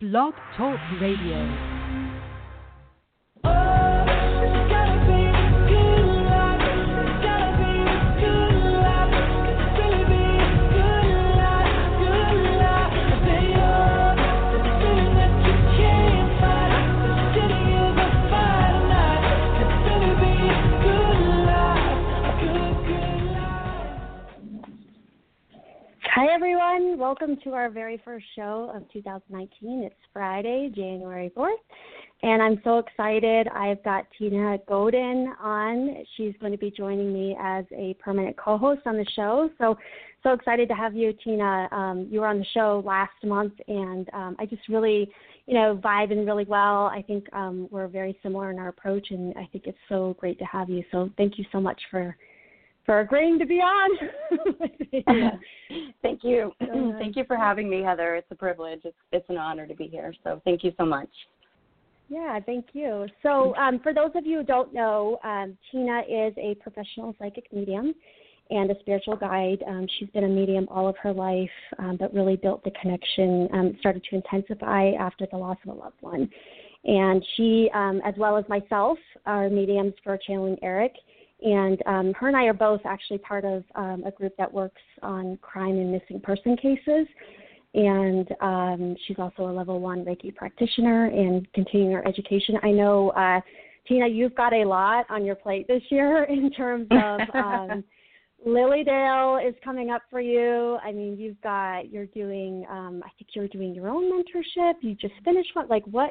Blog Talk Radio. Hi, everyone. Welcome to our very first show of 2019. It's Friday, January 4th, and I'm so excited. I've got Tina Godin on. She's going to be joining me as a permanent co-host on the show. So excited to have you, Tina. You were on the show last month, and I just really, vibing really well. I think we're very similar in our approach, and I think it's so great to have you. So thank you so much for agreeing to be on. Thank you. Thank you for having me, Heather. It's a privilege. It's an honor to be here. So thank you so much. Yeah, thank you. So for those of you who don't know, Tina is a professional psychic medium and a spiritual guide. She's been a medium all of her life, but really built the connection, started to intensify after the loss of a loved one. And she, as well as myself, are mediums for channeling Eric. And her and I are both actually part of a group that works on crime and missing person cases. And she's also a level 1 Reiki practitioner and continuing her education. I know, Tina, you've got a lot on your plate this year in terms of Lilydale is coming up for you. I mean, you're doing, I think you're doing your own mentorship. You just finished one.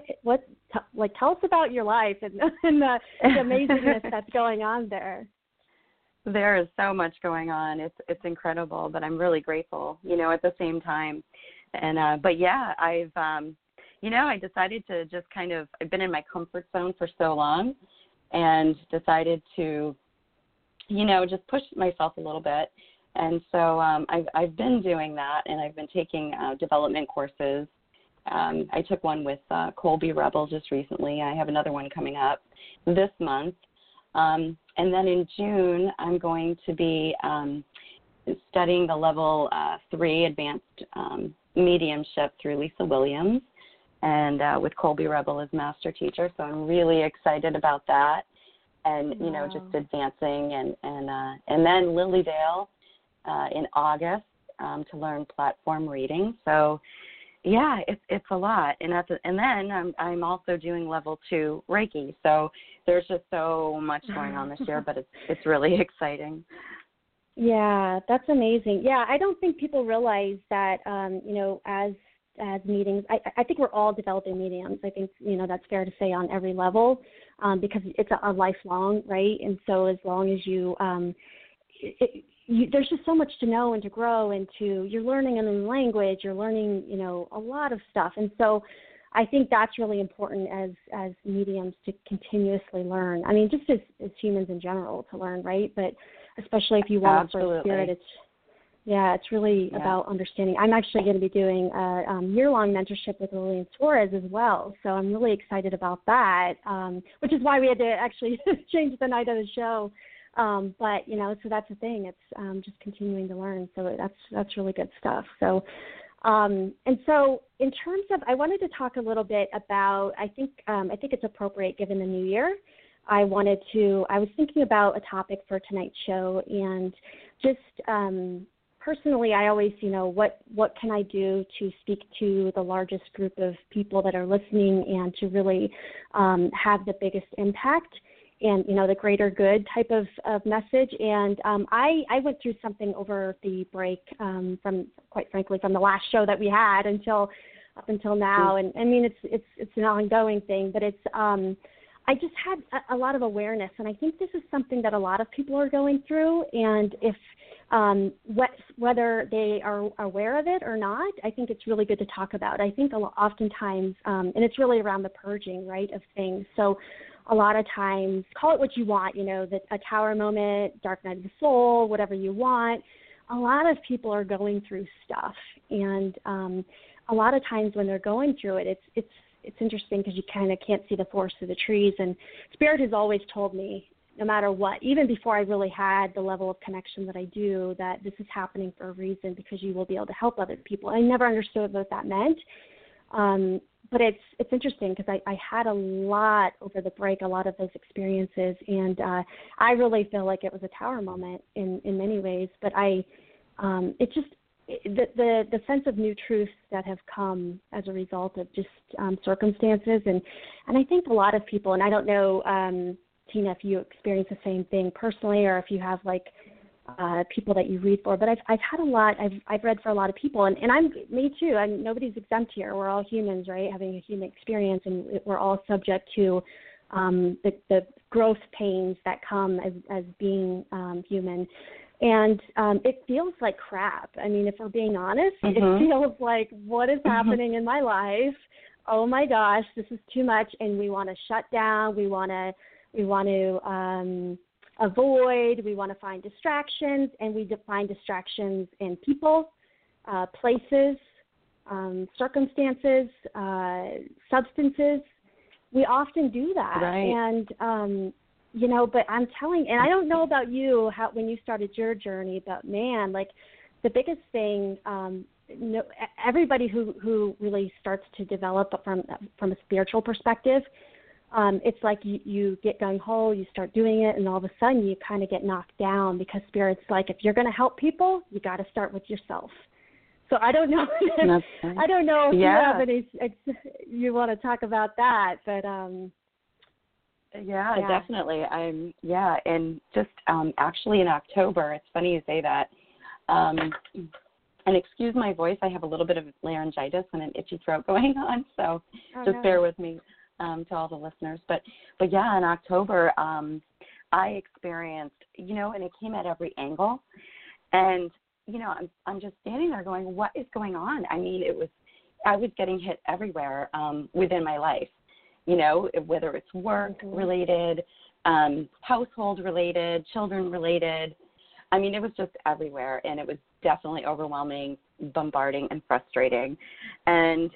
Tell us about your life and the amazingness that's going on there. There is so much going on. It's incredible, but I'm really grateful, at the same time. And, but yeah, I decided to just I've been in my comfort zone for so long and decided to, just push myself a little bit. And so I've been doing that, and I've been taking development courses. I took one with Colby Rebel just recently. I have another one coming up this month. And then in June, I'm going to be studying the level 3 advanced mediumship through Lisa Williams, and with Colby Rebel as master teacher. So I'm really excited about that. And, wow. Just advancing. And then Lilydale in August to learn platform reading. So, yeah, it's a lot. And then I'm also doing level 2 Reiki. So there's just so much going on this year, but it's really exciting. Yeah, that's amazing. Yeah, I don't think people realize that, as mediums, I think we're all developing mediums. I think, that's fair to say on every level, because it's a lifelong, right? And so as long as you, there's just so much to know and to grow into. You're learning a new language, you're learning, a lot of stuff. And so I think that's really important as mediums to continuously learn. I mean, just as humans in general to learn, right? But especially if you want for spirit, it's really about understanding. I'm actually going to be doing a year-long mentorship with Lillian Suarez as well, so I'm really excited about that, which is why we had to actually change the night of the show. But, so that's the thing. It's just continuing to learn, so that's really good stuff. So, and so in terms of, I wanted to talk a little bit about, I think it's appropriate given the new year. I was thinking about a topic for tonight's show, and just personally, I always, what can I do to speak to the largest group of people that are listening and to really have the biggest impact and, the greater good type of message. And I went through something over the break from the last show that we had up until now. And I mean, it's an ongoing thing, but it's I just had a lot of awareness, and I think this is something that a lot of people are going through, and if whether they are aware of it or not, I think it's really good to talk about. I think oftentimes, and it's really around the purging, right, of things. So a lot of times, call it what you want, a tower moment, dark night of the soul, whatever you want. A lot of people are going through stuff, and a lot of times when they're going through it, it's interesting because you kind of can't see the forest through the trees. And Spirit has always told me, no matter what, even before I really had the level of connection that I do, that this is happening for a reason because you will be able to help other people. I never understood what that meant. but it's interesting because I had a lot over the break, a lot of those experiences, and I really feel like it was a tower moment in many ways. But the sense of new truths that have come as a result of just circumstances, and I think a lot of people, and I don't know, Tina, if you experience the same thing personally, or if you have like people that you read for, but I've had a lot. I've read for a lot of people, and me too. Nobody's exempt here. We're all humans, right? Having a human experience, and we're all subject to the growth pains that come as being human. And it feels like crap. I mean, if we're being honest, it feels like, what is happening in my life? Oh my gosh, this is too much, and we want to shut down. We want to avoid. We want to find distractions, and we define distractions in people, places, circumstances, substances. We often do that, right. And but I'm telling, and I don't know about you, when you started your journey, but man, like the biggest thing, everybody who really starts to develop from a spiritual perspective, it's like you get gung-ho, you start doing it, and all of a sudden you kind of get knocked down because Spirit's like, if you're going to help people, you got to start with yourself. So I don't know. I don't know if you have any. You want to talk about that, but yeah, definitely. And just actually in October, it's funny you say that. And excuse my voice, I have a little bit of laryngitis and an itchy throat going on, so just bear with me. To all the listeners, but yeah, in October, I experienced, and it came at every angle, and I'm just standing there going, what is going on? I mean, I was getting hit everywhere within my life, whether it's work related, household related, children related. I mean, it was just everywhere, and it was definitely overwhelming, bombarding, and frustrating, and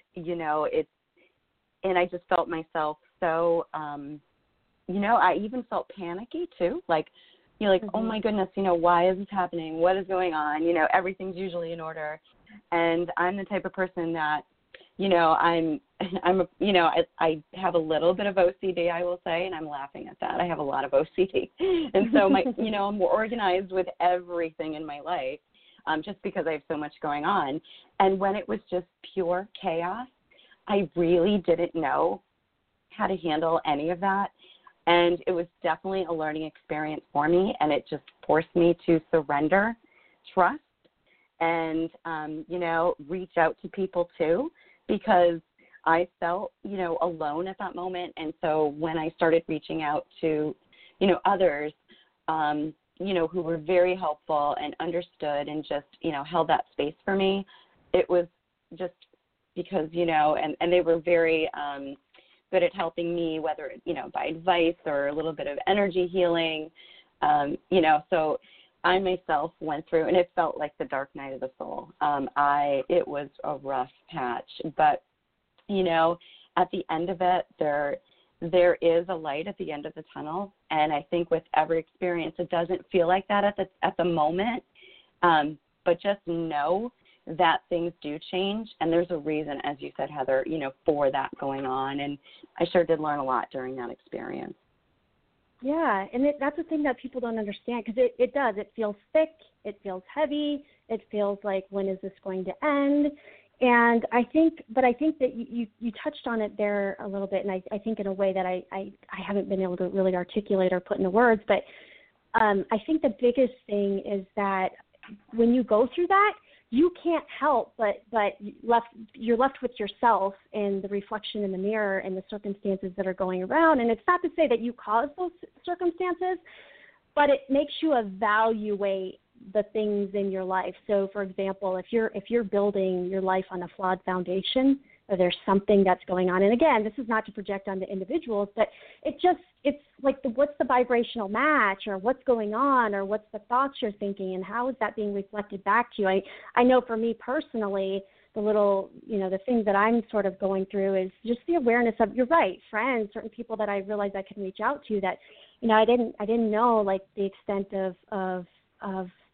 and I just felt myself so, I even felt panicky too. Like, oh my goodness, why is this happening? What is going on? Everything's usually in order. And I'm the type of person that, I have a little bit of OCD, I will say, and I'm laughing at that. I have a lot of OCD. And so I'm more organized with everything in my life, just because I have so much going on. And when it was just pure chaos, I really didn't know how to handle any of that, and it was definitely a learning experience for me, and it just forced me to surrender, trust, and, reach out to people too, because I felt, alone at that moment, and so when I started reaching out to, others, who were very helpful and understood and just, held that space for me, it was just because, and they were very good at helping me, whether, by advice or a little bit of energy healing, so I myself went through, and it felt like the dark night of the soul. It was a rough patch, but, at the end of it, there is a light at the end of the tunnel, and I think with every experience, it doesn't feel like that at the moment, but just know that things do change, and there's a reason, as you said, Heather, for that going on, and I sure did learn a lot during that experience. Yeah, and that's the thing that people don't understand, because it does. It feels thick, it feels heavy, it feels like, when is this going to end? And I think that you touched on it there a little bit, and I think in a way that I haven't been able to really articulate or put into words, but I think the biggest thing is that when you go through that, you can't help but you're left with yourself and the reflection in the mirror and the circumstances that are going around. And it's not to say that you caused those circumstances, but it makes you evaluate the things in your life. So, for example, if you're building your life on a flawed foundation, or there's something that's going on, and again, this is not to project onto individuals, but it's like what's the vibrational match, or what's going on, or what's the thoughts you're thinking, and how is that being reflected back to you? I know for me personally, the things that I'm sort of going through is just the awareness of, you're right, friends, certain people that I realized I can reach out to that, I didn't know, like, the extent of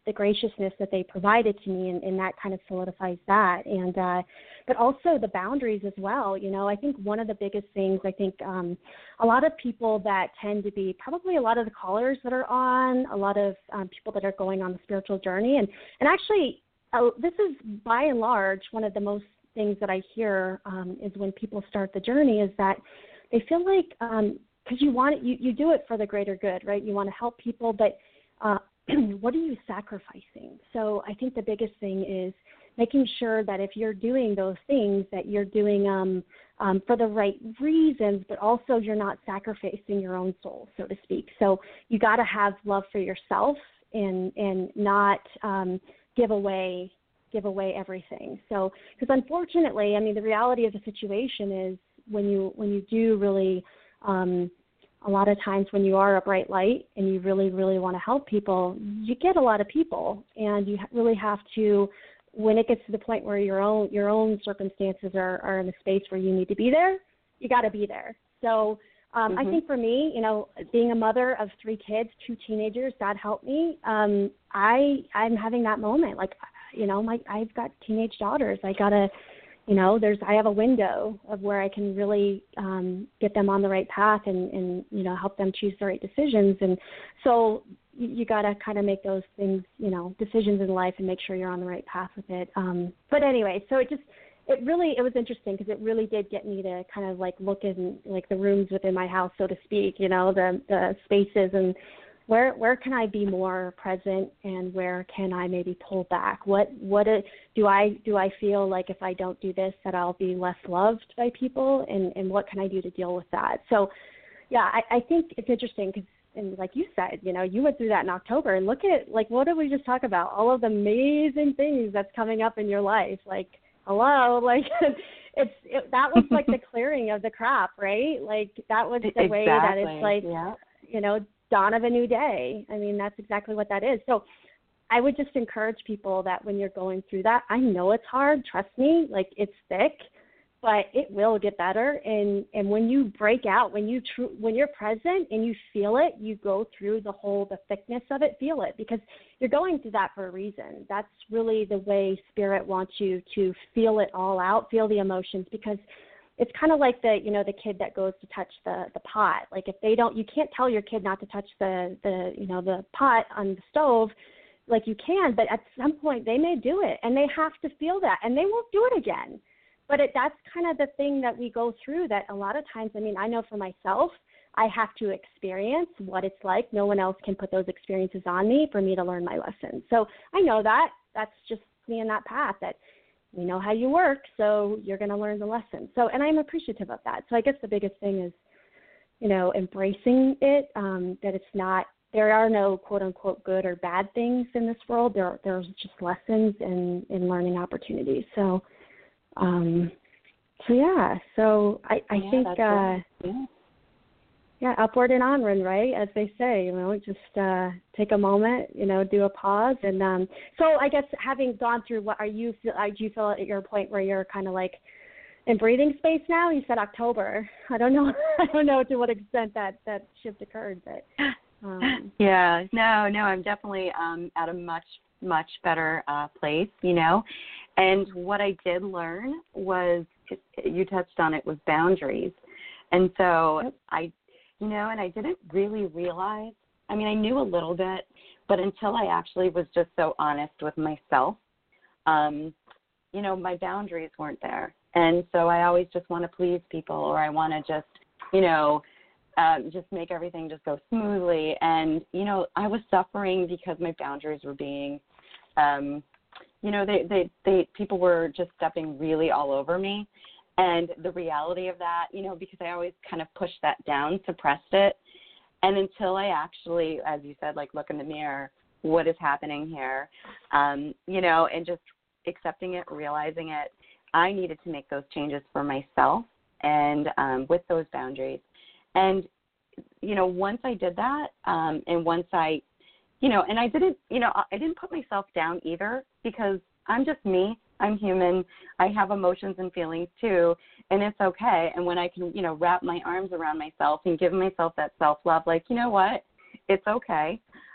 the graciousness that they provided to me, and that kind of solidifies that. And but also the boundaries as well. You know, I think one of the biggest things, I think a lot of people that tend to be, probably a lot of the callers that are on, a lot of people that are going on the spiritual journey, and actually this is by and large one of the most things that I hear is when people start the journey is that they feel like, because you do it for the greater good, right? You want to help people, but what are you sacrificing? So I think the biggest thing is making sure that if you're doing those things, that you're doing for the right reasons, but also you're not sacrificing your own soul, so to speak. So you got to have love for yourself and not give away everything. So, because unfortunately, I mean, the reality of the situation is when you do really, a lot of times when you are a bright light and you really, really want to help people, you get a lot of people, and you really have to, when it gets to the point where your own circumstances are in a space where you need to be there, you got to be there. So I think for me, you know, being a mother of 3 kids, 2 teenagers, God help me, I'm having that moment. Like, you know, I've got teenage daughters. I gotta, you know, I have a window of where I can really get them on the right path and you know, help them choose the right decisions. And so you got to kind of make those things, you know, decisions in life and make sure you're on the right path with it. But anyway, so it was interesting because it really did get me to kind of like look in like the rooms within my house, so to speak, you know, the spaces, and where can I be more present and where can I maybe pull back? Do I feel like if I don't do this that I'll be less loved by people, and what can I do to deal with that? So, yeah, I think it's interesting because, and like you said, you know, you went through that in October, and look at, like, what did we just talk about? All of the amazing things that's coming up in your life. Like, hello, like that was like the clearing of the crap, right? Like that was the way that it's like, you know, dawn of a new day. I mean, that's exactly what that is. So I would just encourage people that when you're going through that, I know it's hard, trust me, like it's thick, but it will get better. And when you break out, when you're present and you feel it, you go through the thickness of it, feel it, because you're going through that for a reason. That's really the way Spirit wants you to feel it all out, feel the emotions, because it's kind of like the kid that goes to touch the pot. Like if they don't, you can't tell your kid not to touch the pot on the stove, like you can, but at some point they may do it and they have to feel that and they won't do it again. But that's kind of the thing that we go through, that a lot of times, I mean, I know for myself, I have to experience what it's like. No one else can put those experiences on me for me to learn my lessons. So I know that. That's just me in that path, that we know how you work, so you're going to learn the lesson. So, and I'm appreciative of that. So I guess the biggest thing is, you know, embracing it, that it's not, there are no quote unquote good or bad things in this world. There's just lessons and learning opportunities. So, so I think, upward and onward, right? As they say, you know, just take a moment, you know, do a pause. And so I guess having gone through, do you feel at your point where you're kind of like in breathing space now? You said October. I don't know to what extent that shift occurred, but. I'm definitely at a much better place, you know. And what I did learn was, you touched on it, was boundaries. And so I didn't really realize, I mean, I knew a little bit, but until I actually was just so honest with myself, you know, my boundaries weren't there. And so I always just want to please people, or I want to just, you know, just make everything just go smoothly. And, you know, I was suffering because my boundaries were being, you know, people were just stepping really all over me. And the reality of that, you know, because I always kind of pushed that down, suppressed it. And until I actually, as you said, like look in the mirror, what is happening here, you know, and just accepting it, realizing it, I needed to make those changes for myself and with those boundaries. And, you know, once I did that, and once I, you know, and I didn't put myself down either, because I'm just me. I'm human. I have emotions and feelings too, and it's okay. And when I can, you know, wrap my arms around myself and give myself that self-love, like, you know what, it's okay.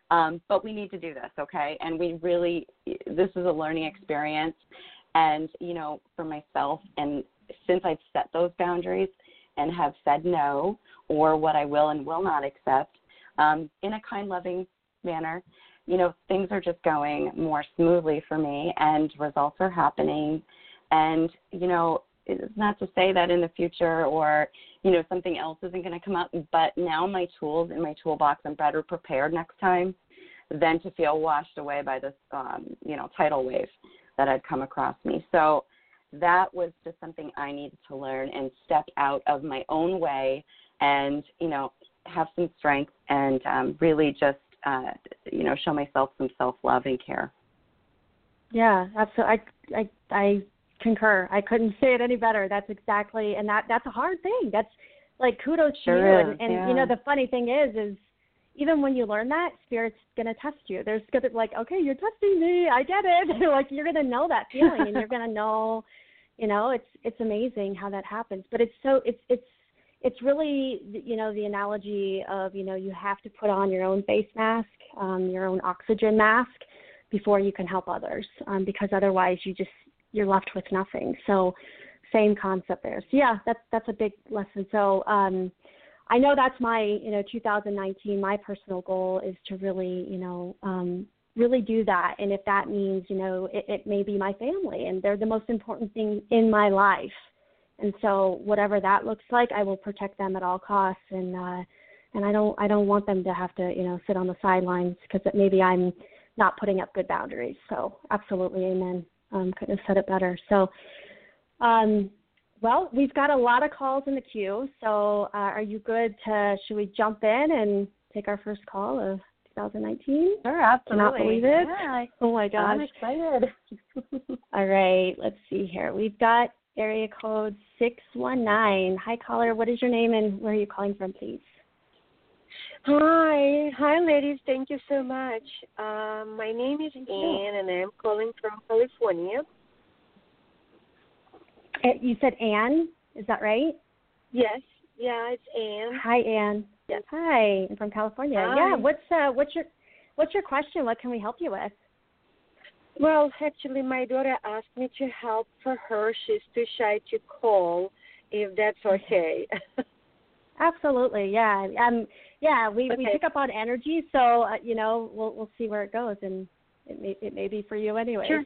But we need to do this, okay? And this is a learning experience. And, for myself, and since I've set those boundaries and have said no, or what I will and will not accept, in a kind, loving manner, things are just going more smoothly for me, and results are happening. And, it's not to say that in the future or, something else isn't going to come up, but now my tools in my toolbox, I'm better prepared next time than to feel washed away by this, tidal wave that had come across me. So that was just something I needed to learn and step out of my own way and, have some strength and really just, show myself some self-love and care. Yeah, absolutely. I concur. I couldn't say it any better. That's exactly, and that's a hard thing. That's like kudos to you. And the funny thing is even when you learn that, Spirit's going to test you. There's going to be like, okay, you're testing me. I get it. Like you're going to know that feeling, and you're going to know, it's amazing how that happens. But it's really, the analogy of, you have to put on your own face mask, your own oxygen mask before you can help others, because otherwise you're left with nothing. So same concept there. So yeah, that's a big lesson. So I know that's my, 2019, my personal goal is to really, really do that. And if that means, it may be my family, and they're the most important thing in my life. And so whatever that looks like, I will protect them at all costs. And I don't want them to have to, sit on the sidelines because maybe I'm not putting up good boundaries. So absolutely. Amen. Couldn't have said it better. So, well, we've got a lot of calls in the queue. So are you good should we jump in and take our first call of 2019? Sure, absolutely. Cannot believe it. Yeah, oh my gosh. I'm excited. All right, let's see here. We've got area code 619. Hi, caller. What is your name and where are you calling from, please? Hi, ladies. Thank you so much. My name is Anne, and I'm calling from California. You said Anne, is that right? Yes. Yeah, it's Anne. Hi, Anne. Yes. Hi, I'm from California. Hi. Yeah. What's your question? What can we help you with? Well, actually, my daughter asked me to help for her. She's too shy to call, if that's okay. Absolutely, yeah. We pick up on energy, so we'll see where it goes, and it may be for you anyway. Sure.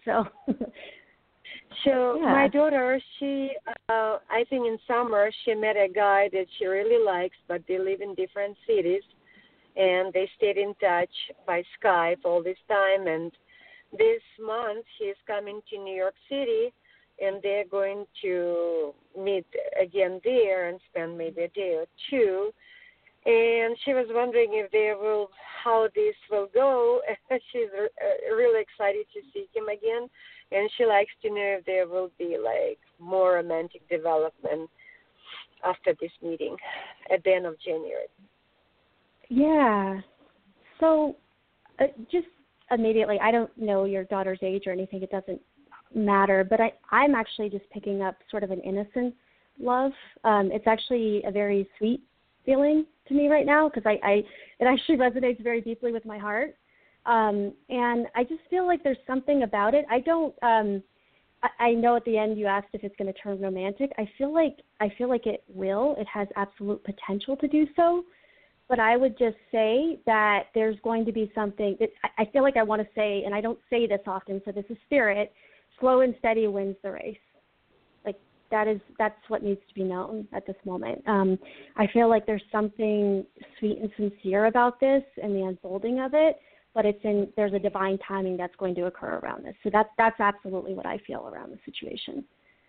So yeah. My daughter, she I think in summer she met a guy that she really likes, but they live in different cities, and they stayed in touch by Skype all this time. And this month he's coming to New York City, and they're going to meet again there and spend maybe a day or two. And she was wondering how this will go. She's really excited to see him again, and she likes to know if there will be like more romantic development after this meeting at the end of January. Yeah. So just immediately, I don't know your daughter's age or anything. It doesn't matter, but I'm actually just picking up sort of an innocence love. It's actually a very sweet feeling to me right now because it actually resonates very deeply with my heart. And I just feel like there's something about it. I know at the end you asked if it's going to turn romantic. I feel like it will. It has absolute potential to do so. But I would just say that there's going to be something that I feel like I want to say, and I don't say this often, so this is spirit, slow and steady wins the race. Like that's what needs to be known at this moment. I feel like there's something sweet and sincere about this and the unfolding of it, but there's a divine timing that's going to occur around this. So that's absolutely what I feel around the situation.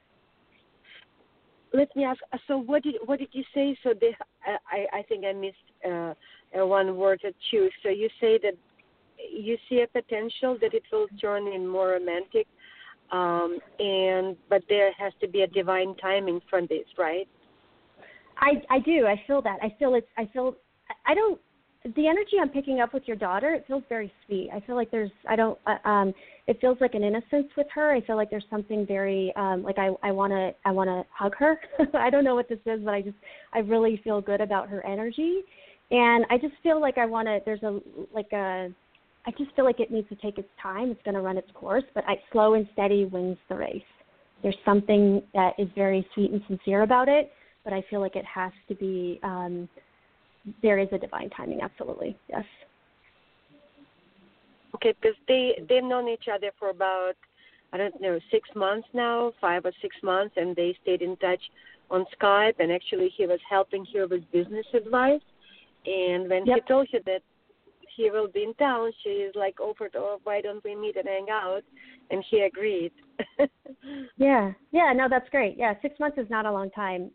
Let me ask. So what did you say? So I think I missed one word or two. So you say that you see a potential that it will turn in more romantic, but there has to be a divine timing from this, right? I do. I feel that. The energy I'm picking up with your daughter, it feels very sweet. I feel like it feels like an innocence with her. I feel like there's something very, like I want to hug her. I don't know what this is, but I really feel good about her energy. And I just feel like there's I just feel like it needs to take its time. It's going to run its course, but slow and steady wins the race. There's something that is very sweet and sincere about it, but I feel like it has to be, there is a divine timing, absolutely, yes. Okay, because they've known each other for about, I don't know, 6 months now, 5 or 6 months, and they stayed in touch on Skype, and actually he was helping her with business advice. And when he told her that he will be in town, she like offered, oh, why don't we meet and hang out? And he agreed. Yeah, no, that's great. Yeah, 6 months is not a long time.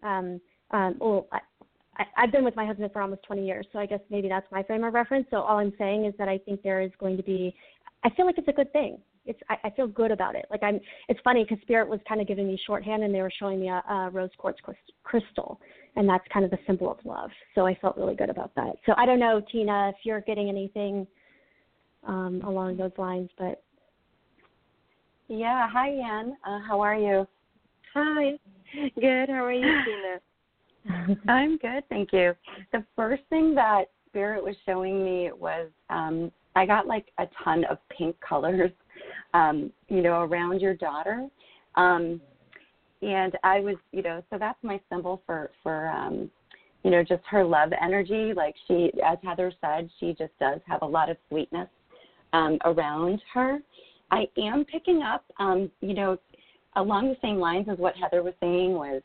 I've been with my husband for almost 20 years, so I guess maybe that's my frame of reference. So all I'm saying is that I think there is going to be, I feel like it's a good thing. I feel good about it. Like it's funny because Spirit was kind of giving me shorthand, and they were showing me a rose quartz crystal, and that's kind of the symbol of love. So I felt really good about that. So I don't know, Tina, if you're getting anything along those lines, but. Yeah. Hi, Ann. How are you? Hi. Good. How are you, Tina? I'm good, thank you. The first thing that Spirit was showing me was I got like a ton of pink colors, around your daughter. And I was, so that's my symbol for just her love energy. Like she, as Heather said, she just does have a lot of sweetness around her. I am picking up, along the same lines as what Heather was saying was,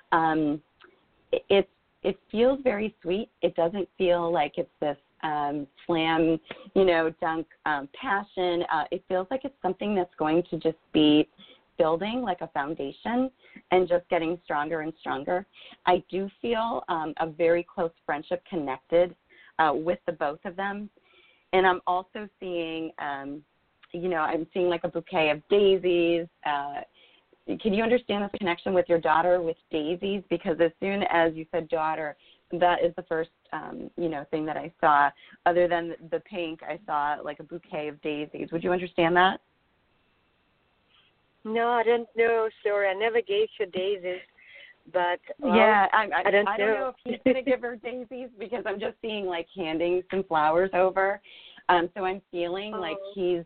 it feels very sweet. It doesn't feel like it's this slam, dunk passion. It feels like it's something that's going to just be building like a foundation and just getting stronger and stronger. I do feel a very close friendship connected with the both of them. And I'm also seeing, I'm seeing like a bouquet of daisies. Can you understand this connection with your daughter with daisies? Because as soon as you said daughter, that is the first, thing that I saw. Other than the pink, I saw like a bouquet of daisies. Would you understand that? No, I don't know. Sorry, I never gave you daisies. But yeah, I don't know know if he's going to give her daisies because I'm just seeing like handing some flowers over. So I'm feeling like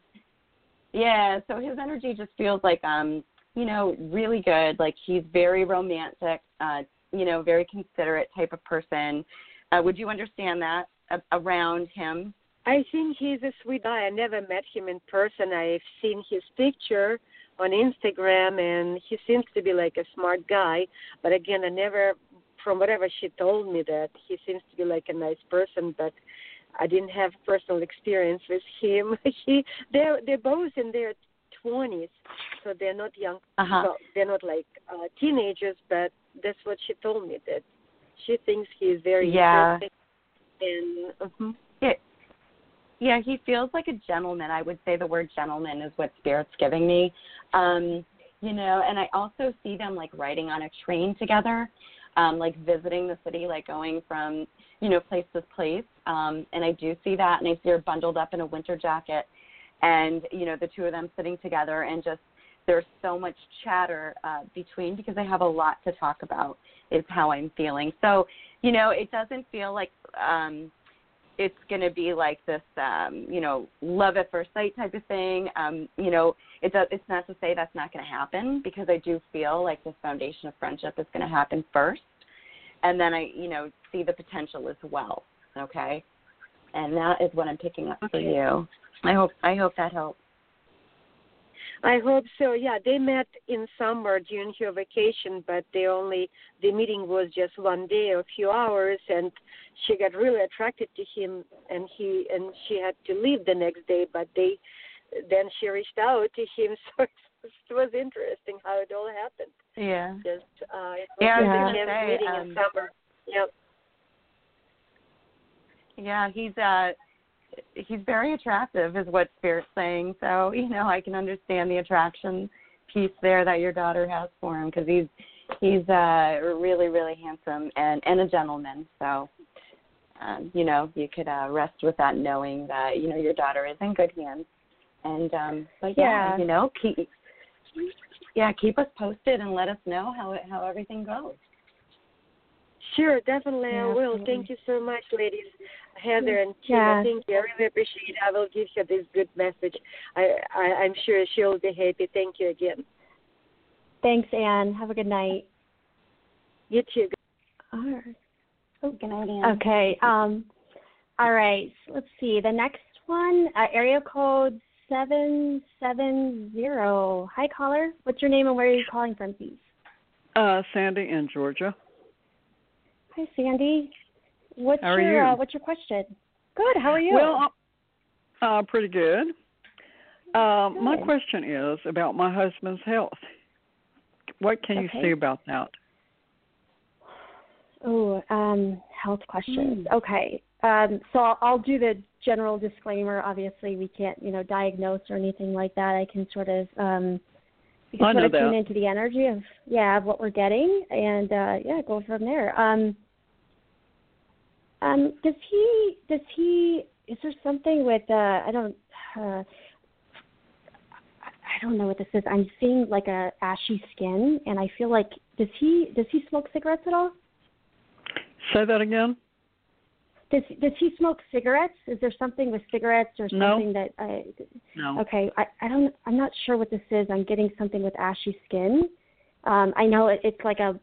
so his energy just feels like, really good. Like he's very romantic, very considerate type of person. Would you understand that around him? I think he's a sweet guy. I never met him in person. I've seen his picture on Instagram, and he seems to be like a smart guy. But again, I never, from whatever she told me, that he seems to be like a nice person, but I didn't have personal experience with him. They're both in their 20s, so they're not young. Well, they're not like teenagers, but that's what she told me, that she thinks he's very interesting. And Yeah, he feels like a gentleman. I would say the word gentleman is what Spirit's giving me. And I also see them like riding on a train together, like visiting the city, like going from, place to place. And I do see that, and I see her bundled up in a winter jacket, and, the two of them sitting together, and just there's so much chatter between, because they have a lot to talk about is how I'm feeling. So, it doesn't feel like it's going to be like this, love at first sight type of thing. It's not to say that's not going to happen, because I do feel like this foundation of friendship is going to happen first. And then I, see the potential as well. Okay. And that is what I'm picking up for you. I hope that helps. I hope so. Yeah, they met in summer during her vacation, but the meeting was just one day, a few hours, and she got really attracted to him, and she had to leave the next day. But then she reached out to him, so it was interesting how it all happened. Yeah. Just meeting in summer. Yep. Yeah, he's very attractive is what Spirit's saying. So, I can understand the attraction piece there that your daughter has for him, because he's really, really handsome and a gentleman. So, you could rest with that, knowing that, your daughter is in good hands. And, but keep us posted and let us know how everything goes. Sure, definitely I will. Absolutely. Thank you so much, ladies. Heather and Tina, Yeah. thank you. I really appreciate it. I will give her this good message. I'm sure she'll be happy. Thank you again. Thanks, Anne. Have a good night. You too. All right. Oh, good night, Anne. Okay. All right. So let's see. The next one, area code 770. Hi, caller. What's your name and where are you calling from, please? Sandy in Georgia. Hi, Sandy. What's How are your you? What's your question? Good. How are you? Well, pretty good. My Good. question is about my husband's health. What can you say about that? Oh, health questions. Okay. So I'll do the general disclaimer. Obviously, we can't, diagnose or anything like that. I can sort of, tune into the energy of what we're getting, and go from there. Is there something with I don't know what this is. I'm seeing like a ashy skin, and I feel like does he smoke cigarettes at all? Say that again. Does he smoke cigarettes? Is there something with cigarettes or something that? No. Okay, I'm not sure what this is. I'm getting something with ashy skin. I know it's like a.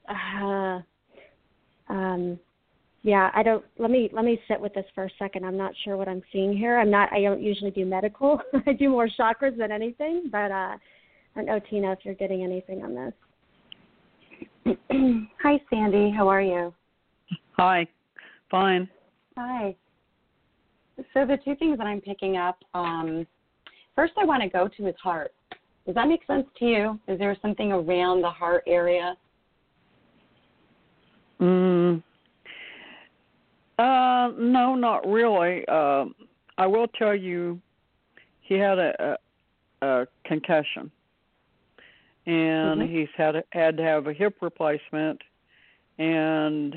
I don't. Let me sit with this for a second. I'm not sure what I'm seeing here. I don't usually do medical. I do more chakras than anything. But I don't know, Tina, if you're getting anything on this. Hi, Sandy. How are you? Hi. Fine. Hi. So the two things that I'm picking up, first I want to go to his heart. Does that make sense to you? Is there something around the heart area? No, not really. I will tell you he had a concussion, and he's had to have a hip replacement, and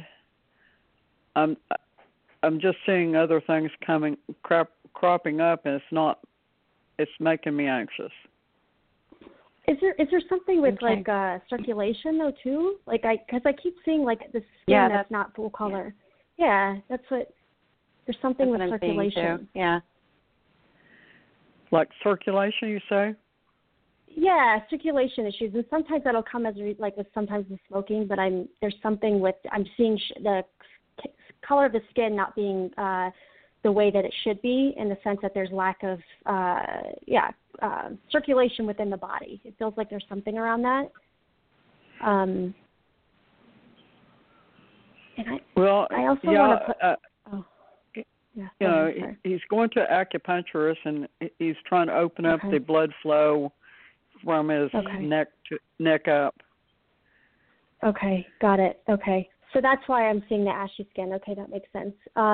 I'm just seeing other things cropping up, and it's making me anxious. Is there something with like circulation though too? Because I keep seeing like the skin that's not full color. Yeah, that's what. There's something with circulation. Yeah. Like circulation, you say? Yeah, circulation issues, and sometimes that'll come as with sometimes the smoking. But there's something with I'm seeing the color of the skin not being the way that it should be, in the sense that there's lack of circulation within the body. It feels like there's something around that. And I also want to put. He's going to acupuncturist, and he's trying to open up the blood flow from his neck up. Okay, got it. Okay, so that's why I'm seeing the ashy skin. Okay, that makes sense.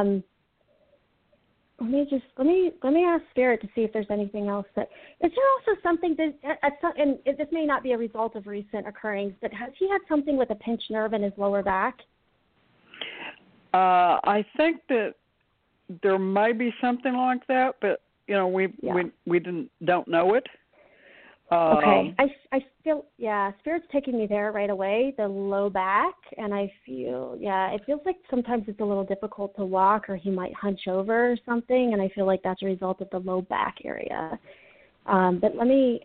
Let me ask Spirit to see if there's anything else that. Is there also something that and this may not be a result of recent occurrings, but has he had something with a pinched nerve in his lower back? I think that there may be something like that, but we don't know it. Okay, I feel Spirit's taking me there right away. The low back, and I feel it feels like sometimes it's a little difficult to walk, or he might hunch over or something, and I feel like that's a result of the low back area. But I'm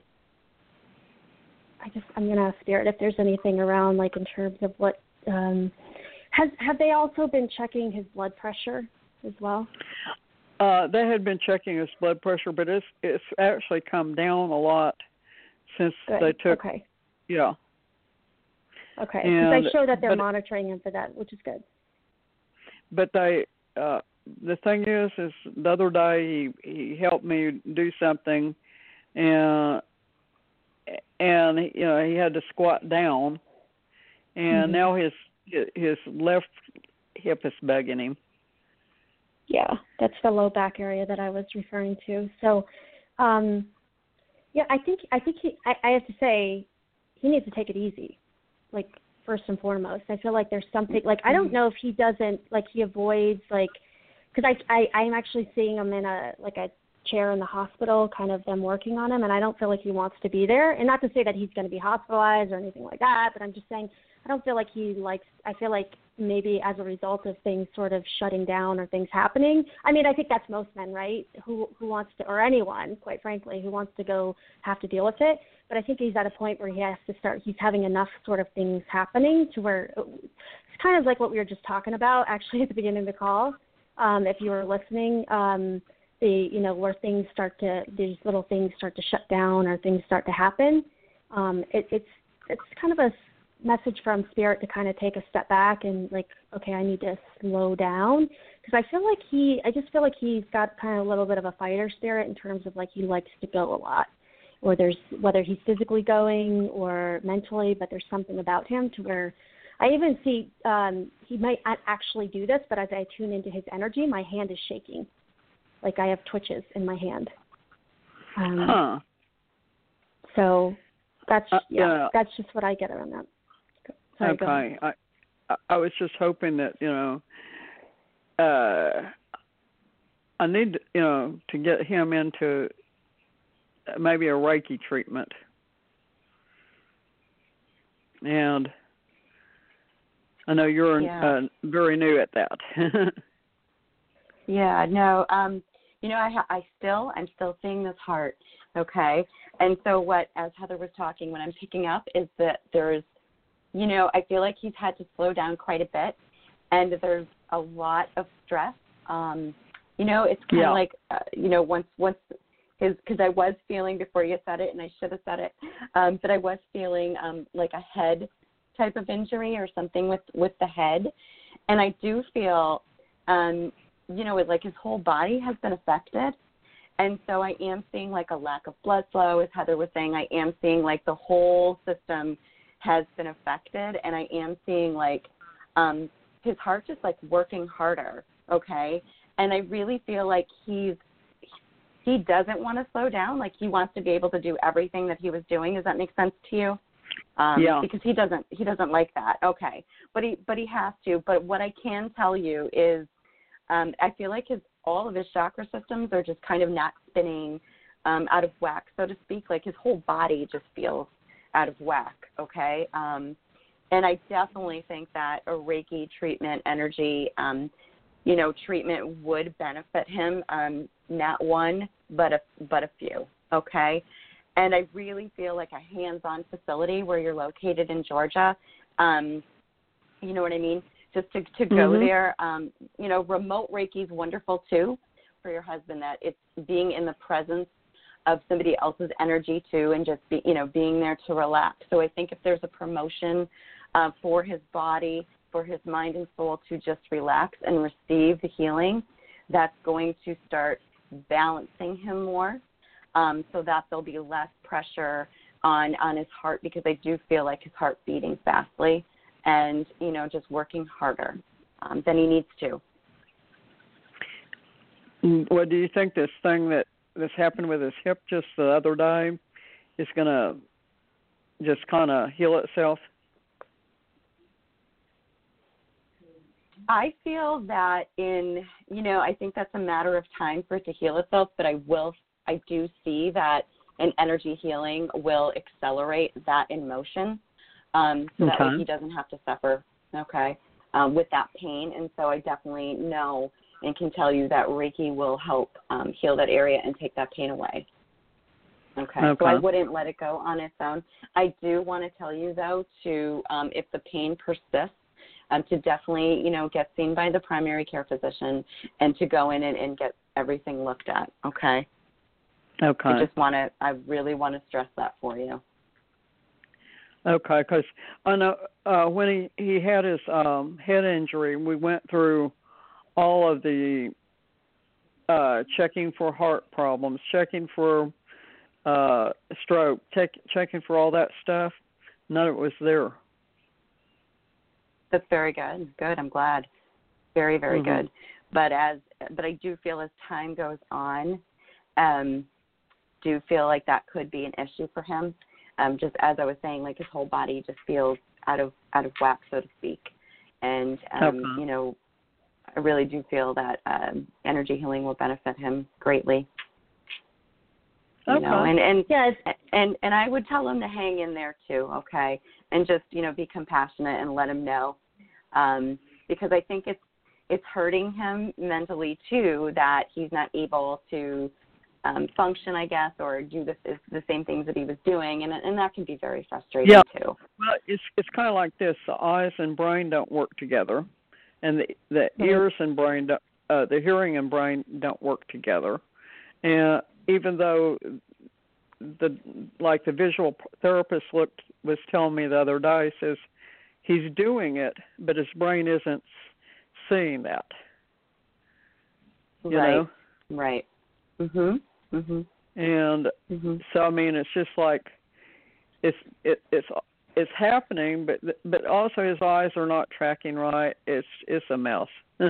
gonna ask Spirit if there's anything around, like in terms of what. Have they also been checking his blood pressure as well? They had been checking his blood pressure, but it's actually come down a lot since they took. Okay. Yeah. Okay. Because I show that they're monitoring him for that, which is good. But they, the thing is the other day he helped me do something, and he had to squat down, and now his left hip is bugging him. Yeah, that's the low back area that I was referring to. So, I think I have to say he needs to take it easy, like first and foremost. I feel like there's something, like I don't know if he doesn't, like he avoids, like, because I'm actually seeing him in a chair in the hospital, kind of them working on him, and I don't feel like he wants to be there. And not to say that he's going to be hospitalized or anything like that, but I'm just saying I don't feel like he likes, I feel like maybe as a result of things sort of shutting down or things happening. I mean, I think that's most men, right? Who wants to, or anyone, quite frankly, who wants to go have to deal with it. But I think he's at a point where he has to start, he's having enough sort of things happening to where it's kind of like what we were just talking about actually at the beginning of the call. If you were listening, where things start to, these little things start to shut down or things start to happen. It's kind of a message from Spirit to kind of take a step back and like, okay, I need to slow down, because I just feel like he's got kind of a little bit of a fighter spirit in terms of like he likes to go a lot, or whether he's physically going or mentally, but there's something about him to where I even see he might not actually do this, but as I tune into his energy, my hand is shaking, like I have twitches in my hand. So that's just what I get around that. Sorry, okay, I was just hoping that I need to get him into maybe a Reiki treatment, and I know you're very new at that. Yeah, no, I'm still seeing this heart, okay? And so as Heather was talking, what I'm picking up is that there's, I feel like he's had to slow down quite a bit, and there's a lot of stress. It's kind of like, once because I was feeling, before you said it, and I should have said it, but I was feeling like a head type of injury or something with the head. And I do feel, like his whole body has been affected. And so I am seeing like a lack of blood flow, as Heather was saying. I am seeing like the whole system has been affected, and I am seeing like his heart just like working harder, okay? And I really feel like he doesn't want to slow down. Like he wants to be able to do everything that he was doing. Does that make sense to you? Because he doesn't like that. Okay. But he has to. But what I can tell you is I feel like all of his chakra systems are just kind of not spinning out of whack, so to speak. Like his whole body just feels out of whack, okay? And I definitely think that a Reiki treatment, energy, treatment would benefit him, not one, but a few, okay? And I really feel like a hands-on facility where you're located in Georgia, you know what I mean? Just to go there, remote Reiki is wonderful too for your husband, that it's being in the presence of somebody else's energy too, and just being there to relax. So I think if there's a promotion for his body, for his mind and soul to just relax and receive the healing, that's going to start balancing him more, so that there'll be less pressure on his heart, because I do feel like his heart beating fastly and, just working harder than he needs to. Well, do you think this thing that's happened with his hip just the other day is going to just kind of heal itself? I feel that I think that's a matter of time for it to heal itself, but I do see that an energy healing will accelerate that in motion, so that way he doesn't have to suffer, with that pain. And so I definitely know and can tell you that Reiki will help heal that area and take that pain away. Okay. So I wouldn't let it go on its own. I do want to tell you, though, to if the pain persists, to definitely, get seen by the primary care physician and to go in and get everything looked at, okay? Okay. I really want to stress that for you. Okay, because I know when he had his head injury, we went through all of the checking for heart problems, checking for stroke, checking for all that stuff. None of it was there. That's very good. Good. I'm glad. Very, very good. But I do feel as time goes on, do feel like that could be an issue for him. Just as I was saying, like his whole body just feels out of whack, so to speak. And I really do feel that energy healing will benefit him greatly. You know, and yes. and I would tell him to hang in there too, okay, and just, you know, be compassionate and let him know, because I think it's hurting him mentally too that he's not able to function, I guess, or do the same things that he was doing, and that can be very frustrating too. Well, it's kind of like this: the eyes and brain don't work together, and the ears and brain, the hearing and brain don't work together, and even though the visual therapist was telling me the other day, says he's doing it, but his brain isn't seeing that. You know? Right. Mhm. Mhm. And so I mean, it's just like it's happening, but also his eyes are not tracking right. It's a mess.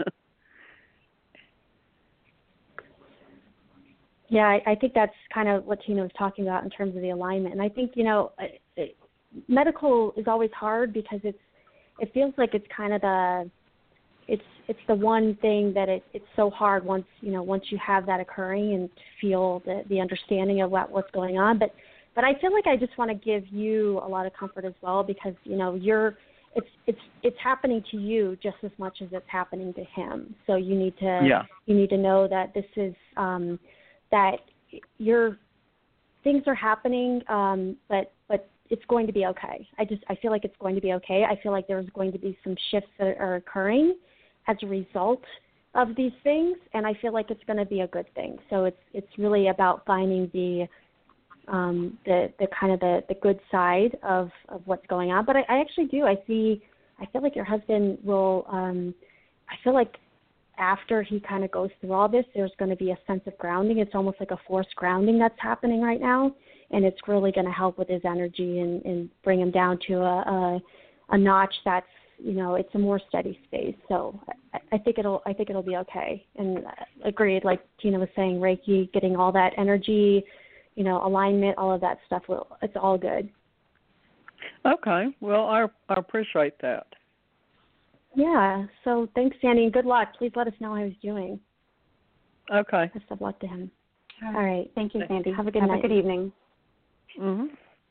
Yeah, I think that's kind of what Tina was talking about in terms of the alignment. And I think, you know, medical is always hard because it feels like it's kind of it's the one thing that it's so hard once you have that occurring and feel the understanding of what's going on. But I feel like I just want to give you a lot of comfort as well, because, you know, it's happening to you just as much as it's happening to him. So you need to know that this is that things are happening, but it's going to be okay. I feel like it's going to be okay. I feel like there's going to be some shifts that are occurring as a result of these things, and I feel like it's going to be a good thing. So it's really about finding the kind of the good side of what's going on. But I actually do. I feel like your husband will. I feel like after he kind of goes through all this, there's going to be a sense of grounding. It's almost like a forced grounding that's happening right now, and it's really going to help with his energy and bring him down to a notch that's, you know, it's a more steady space. So I think it'll be okay. And agreed, like Tina was saying, Reiki, getting all that energy, you know, alignment, all of that stuff, it's all good. Okay. Well, I appreciate that. Yeah. So thanks, Sandy, and good luck. Please let us know how he's doing. Okay. Best of luck to him. All right. Thank you, Sandy. Have a good night. Have a good evening. Mhm.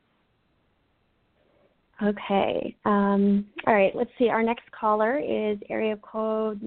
Okay. All right. Let's see. Our next caller is area code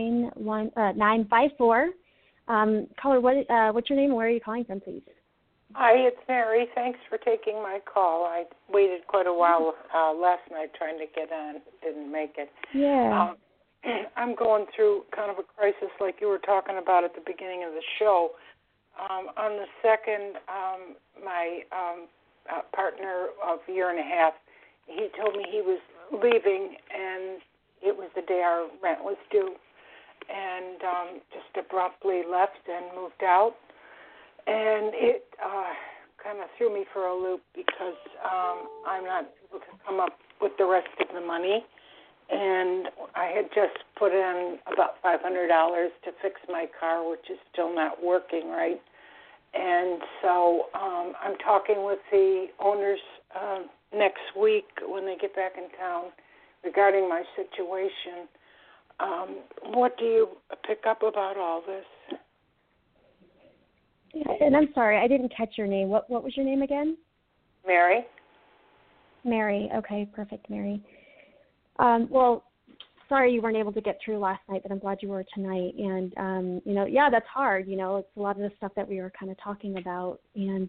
954. Caller, what's your name and where are you calling from, please? Hi, it's Mary. Thanks for taking my call. I waited quite a while last night trying to get on. Didn't make it. Yeah. I'm going through kind of a crisis like you were talking about at the beginning of the show. On the second, my partner of a year and a half, he told me he was leaving, and it was the day our rent was due, and just abruptly left and moved out. And it kind of threw me for a loop because I'm not able to come up with the rest of the money. And I had just put in about $500 to fix my car, which is still not working right. And so I'm talking with the owners next week when they get back in town regarding my situation. What do you pick up about all this? And I'm sorry, I didn't catch your name. What was your name again? Mary. Mary. Okay, perfect, Mary. Well, sorry you weren't able to get through last night, but I'm glad you were tonight. And, you know, yeah, that's hard. You know, it's a lot of the stuff that we were kind of talking about. And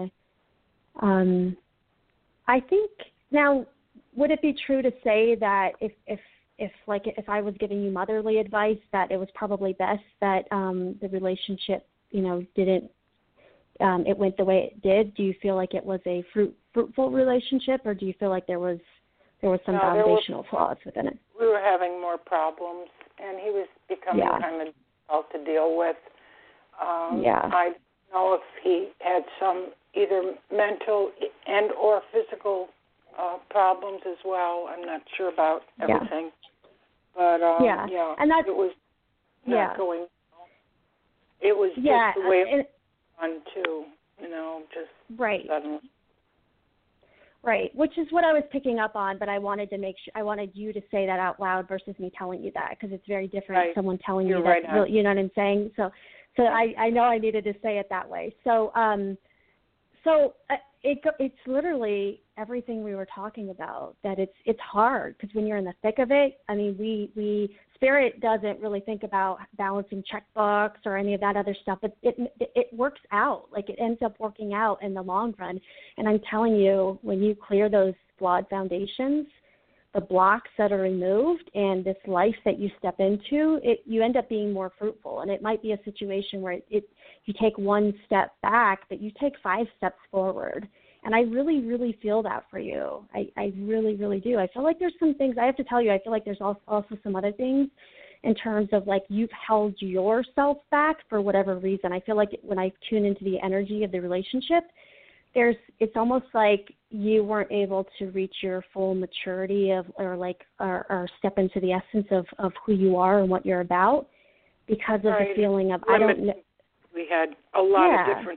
I think now, would it be true to say that if I was giving you motherly advice, that it was probably best that the relationship, you know, it went the way it did? Do you feel like it was a fruitful relationship, or do you feel like there was some foundational flaws within it? We were having more problems, and he was becoming kind of difficult to deal with. I don't know if he had some either mental and or physical problems as well. I'm not sure about everything. But and that, it was not going well. It was just the way it was on too, you know, just suddenly. Right, which is what I was picking up on, but I wanted to make sure, I wanted you to say that out loud versus me telling you that, because it's very different. Someone telling you that, you know what I'm saying? So I know I needed to say it that way. So So it's literally everything we were talking about. That it's hard because when you're in the thick of it, I mean, we Spirit doesn't really think about balancing checkbooks or any of that other stuff. But it works out. Like it ends up working out in the long run. And I'm telling you, when you clear those flawed foundations, the blocks that are removed, and this life that you step into, you end up being more fruitful. And it might be a situation where you take one step back, but you take 5 steps forward. And I really, really feel that for you. I really, really do. I feel like there's some things, I have to tell you, I feel like there's also some other things in terms of like you've held yourself back for whatever reason. I feel like when I tune into the energy of the relationship, it's almost like you weren't able to reach your full maturity or step into the essence of who you are and what you're about because of the feeling of I don't know. We had a lot of different.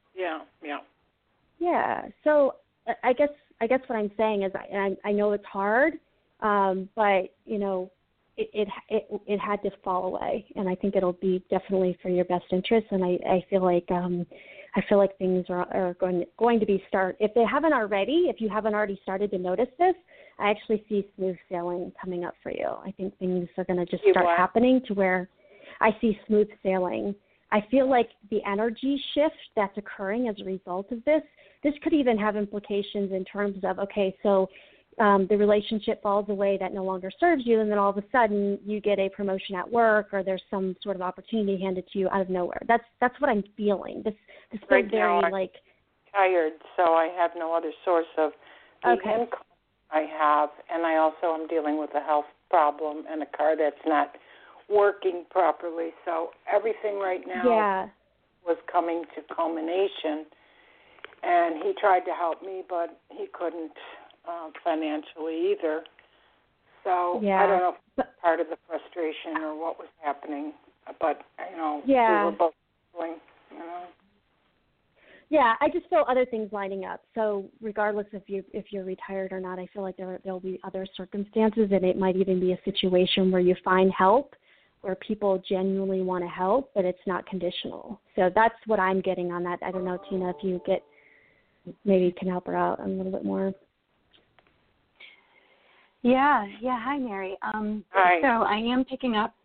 Yeah. So I guess what I'm saying is I know it's hard, but you know it had to fall away, and I think it'll be definitely for your best interest. And I feel like things are going to be if they haven't already, if you haven't already started to notice this, I actually see smooth sailing coming up for you. I think things are going to just start happening to where I see smooth sailing. I feel like the energy shift that's occurring as a result of this could even have implications in terms of, okay, so the relationship falls away that no longer serves you, and then all of a sudden you get a promotion at work or there's some sort of opportunity handed to you out of nowhere. That's what I'm feeling. This feels very like tired, so I have no other source of income I have, and I also am dealing with a health problem and a car that's not working properly. So everything right now was coming to culmination, and he tried to help me, but he couldn't financially either. So I don't know if it was part of the frustration or what was happening, but we were both feeling, Yeah, I just feel other things lining up. So regardless if you're retired or not, I feel like there'll be other circumstances, and it might even be a situation where you find help, where people genuinely want to help, but it's not conditional. So that's what I'm getting on that. I don't know, Tina, if you maybe can help her out a little bit more. Yeah. Hi, Mary. Hi. So I am picking up.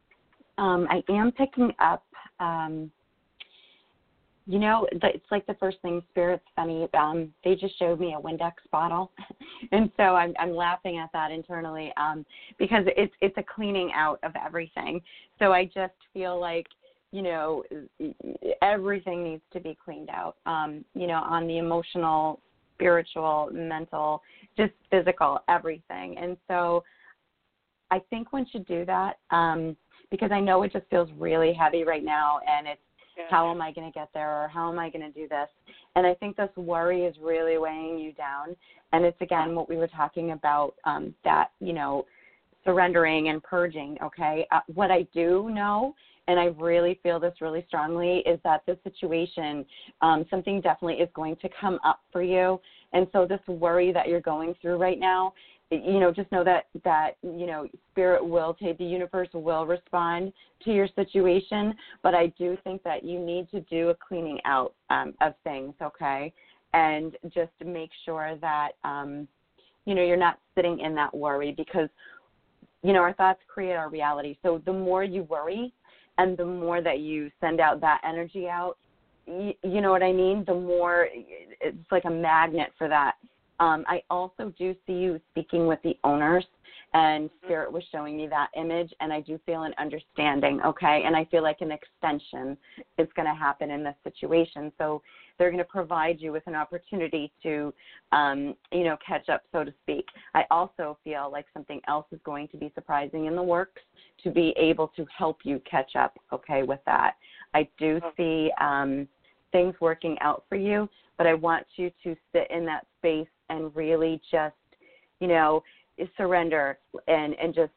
It's like the first thing. Spirit's funny. They just showed me a Windex bottle, and so I'm laughing at that internally because it's a cleaning out of everything. So I just feel like everything needs to be cleaned out. On the emotional, spiritual, mental, just physical, everything. And so I think one should do that because I know it just feels really heavy right now, and it's how am I going to get there, or how am I going to do this? And I think this worry is really weighing you down. And it's, again, what we were talking about, that, surrendering and purging, okay? What I do know, and I really feel this really strongly, is that this situation, something definitely is going to come up for you. And so this worry that you're going through right now, just know that Spirit will take, the universe will respond to your situation. But I do think that you need to do a cleaning out of things, okay? And just make sure that, you're not sitting in that worry because, our thoughts create our reality. So the more you worry and the more that you send out that energy out, you know what I mean? The more it's like a magnet for that. I also do see you speaking with the owners, and Spirit was showing me that image, and I do feel an understanding, okay? And I feel like an extension is going to happen in this situation. So they're going to provide you with an opportunity to, catch up, so to speak. I also feel like something else is going to be surprising in the works to be able to help you catch up, okay, with that. I do see things working out for you, but I want you to sit in that space and really just, surrender and just,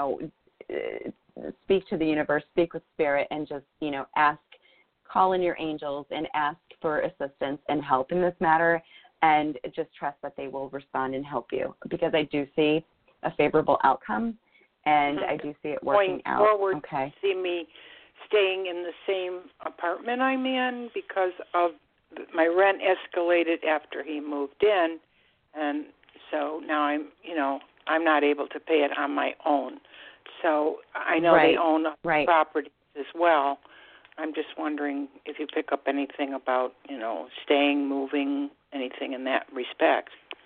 speak to the universe, speak with Spirit, and just, call in your angels and ask for assistance and help in this matter, and just trust that they will respond and help you, because I do see a favorable outcome, and I do see it working out. Going forward, okay. See me staying in the same apartment I'm in because of my rent escalated after he moved in, and so now I'm not able to pay it on my own. So I know they own properties as well. I'm just wondering if you pick up anything about, staying, moving, anything in that respect.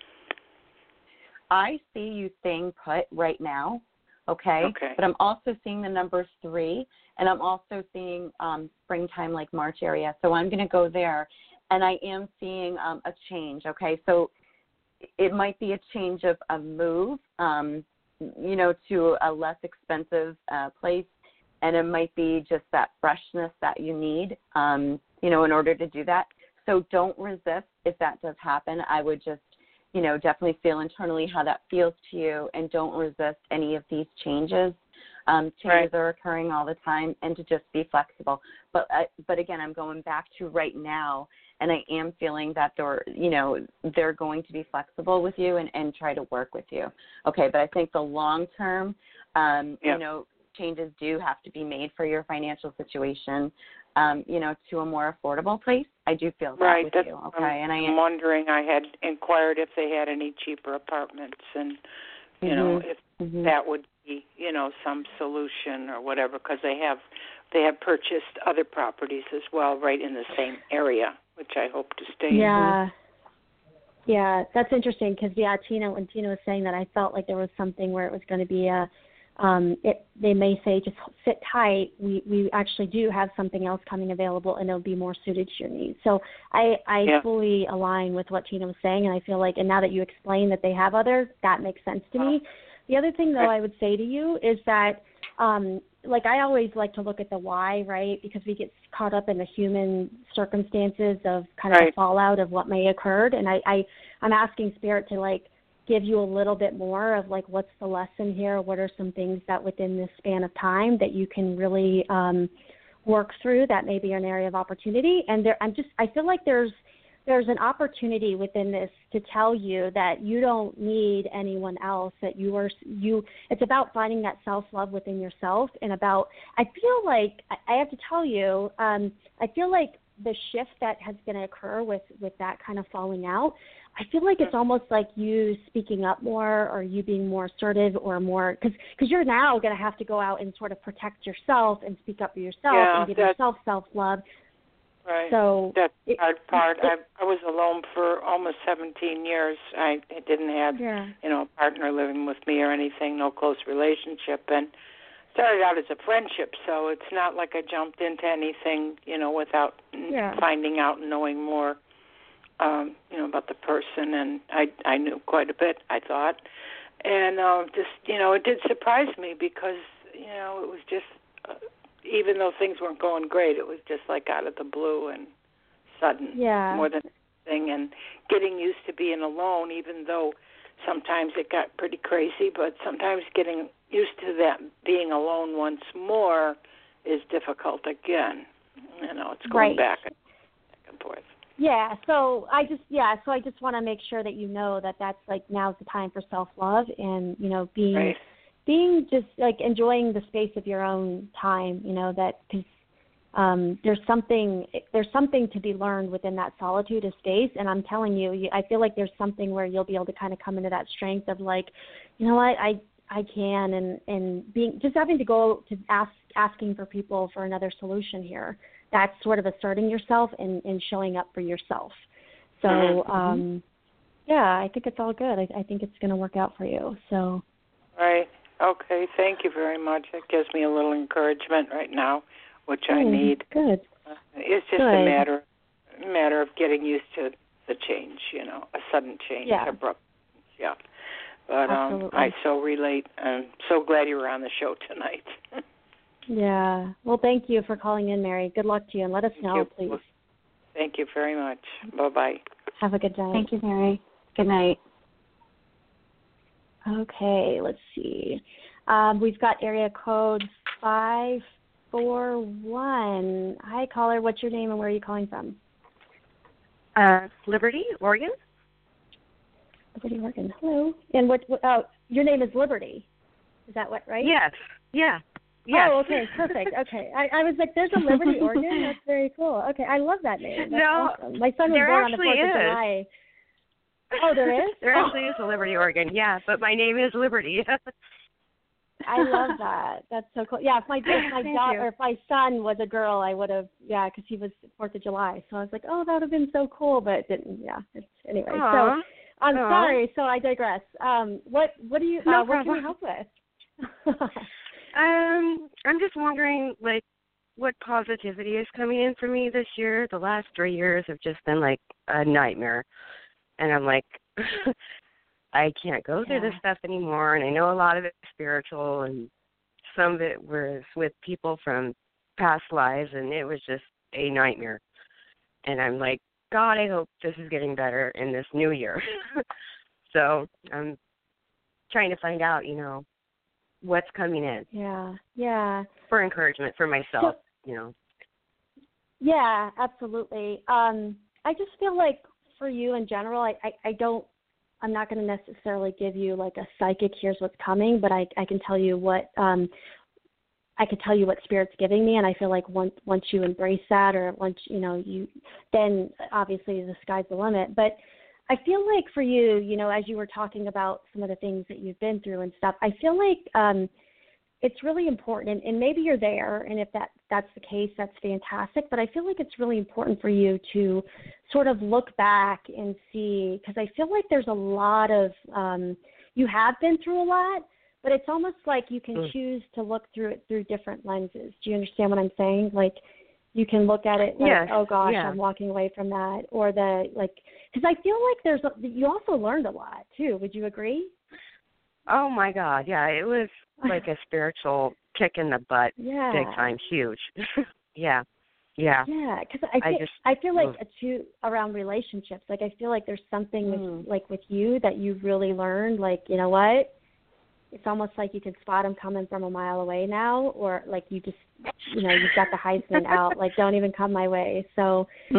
I see you staying put right now, okay? But I'm also seeing the number 3, and I'm also seeing springtime, like March area. So I'm going to go there, and I am seeing a change, okay? So it might be a change of a move, to a less expensive place, and it might be just that freshness that you need, in order to do that. So don't resist if that does happen. I would just, definitely feel internally how that feels to you, and don't resist any of these changes. Changes are occurring all the time, and to just be flexible. But again, I'm going back to right now, and I am feeling that they're going to be flexible with you and try to work with you. Okay, but I think the long term, changes do have to be made for your financial situation, to a more affordable place. I do feel that with you. Okay, and I'm wondering. I had inquired if they had any cheaper apartments, and if that would be, some solution or whatever, because they have purchased other properties as well, right in the same area, which I hope to stay in. Yeah, that's interesting because when Tina was saying that, I felt like there was something where it was going to be they may say just sit tight. We actually do have something else coming available, and it'll be more suited to your needs. So I fully align with what Tina was saying, and I feel like, and now that you explain that they have others, that makes sense to me. The other thing, though, I would say to you is that, I always like to look at the why, right? Because we get caught up in the human circumstances of kind of the fallout of what may occurred, and I'm asking Spirit to give you a little bit more of what's the lesson here? What are some things that within this span of time that you can really work through that may be an area of opportunity? And I feel like there's an opportunity within this to tell you that you don't need anyone else, that it's about finding that self-love within yourself, and I feel like, I have to tell you, I feel like the shift that has going to occur with that kind of falling out, I feel like it's almost like you speaking up more, or you being more assertive, or more, because you're now going to have to go out and sort of protect yourself and speak up for yourself and give yourself self-love. Right. So that's the hard part. I was alone for almost 17 years. I didn't have, a partner living with me or anything, no close relationship, and started out as a friendship. So it's not like I jumped into anything, without finding out and knowing more. About the person, and I knew quite a bit, I thought, and it did surprise me because it was just even though things weren't going great, it was just out of the blue and sudden, more than anything, and getting used to being alone, even though sometimes it got pretty crazy, but sometimes getting used to that being alone once more is difficult again. It's going back and forth. Yeah, so I just want to make sure that you know that that's now's the time for self-love, and being just enjoying the space of your own time. That because there's something to be learned within that solitude of space, and I'm telling you, I feel like there's something where you'll be able to kind of come into that strength of what I can, and being just having to go to asking for people for another solution here. That's sort of asserting yourself and showing up for yourself. So, I think it's all good. I think it's going to work out for you. So. Right. Okay. Thank you very much. It gives me a little encouragement right now, which I need. Good. It's just a matter of getting used to the change, a sudden change, abrupt. Yeah. But I so relate. I'm so glad you were on the show tonight. Yeah. Well, thank you for calling in, Mary. Good luck to you, and let us know, please. Thank you very much. Bye-bye. Have a good day. Thank you, Mary. Good night. Okay, let's see. We've got area code 541. Hi, caller. What's your name and where are you calling from? Liberty, Oregon. Liberty, Oregon. Hello. And your name is Liberty. Is that right? Yes. Yeah. Yes. Oh, okay, perfect. Okay, I was like, there's a Liberty, Oregon. That's very cool. Okay, I love that name. That's awesome. My son was born on the 4th of July. Oh, there is? There actually is a Liberty, Oregon. Yeah, but my name is Liberty. I love that. That's so cool. Yeah, if my daughter or if my son was a girl, I would have, because he was 4th of July. So I was like, oh, that would have been so cool, but it didn't. Yeah. Anyway, Aww. So I'm sorry. So I digress. What do you? What can we help with? I'm just wondering, like, what positivity is coming in for me this year. The last 3 years have just been like a nightmare, and I'm like, I can't go through this stuff anymore. And I know a lot of it's spiritual, and some of it was with people from past lives, and it was just a nightmare. And I'm like, God, I hope this is getting better in this new year. So I'm trying to find out, what's coming in. Yeah. For encouragement for myself, Yeah, absolutely. I just feel like for you in general, I'm not going to necessarily give you like a psychic, here's what's coming, but I can tell you what Spirit's giving me, and I feel like once you embrace that, or once then obviously the sky's the limit. But I feel like for you, as you were talking about some of the things that you've been through and stuff, I feel like it's really important, and maybe you're there, and if that's the case, that's fantastic. But I feel like it's really important for you to sort of look back and see, because I feel like there's a lot of you have been through a lot, but it's almost like you can choose to look through it through different lenses. Do you understand what I'm saying? Like, you can look at it like, oh gosh, I'm walking away from that, or because I feel like you also learned a lot too. Would you agree? Oh my God, yeah, it was like a spiritual kick in the butt, big time, huge. Yeah, because I feel like too around relationships. Like, I feel like there's something with you that you've really learned. Like, you know what? It's almost like you can spot them coming from a mile away now, or like you just, you've got the Heisman out. Like, don't even come my way. So, I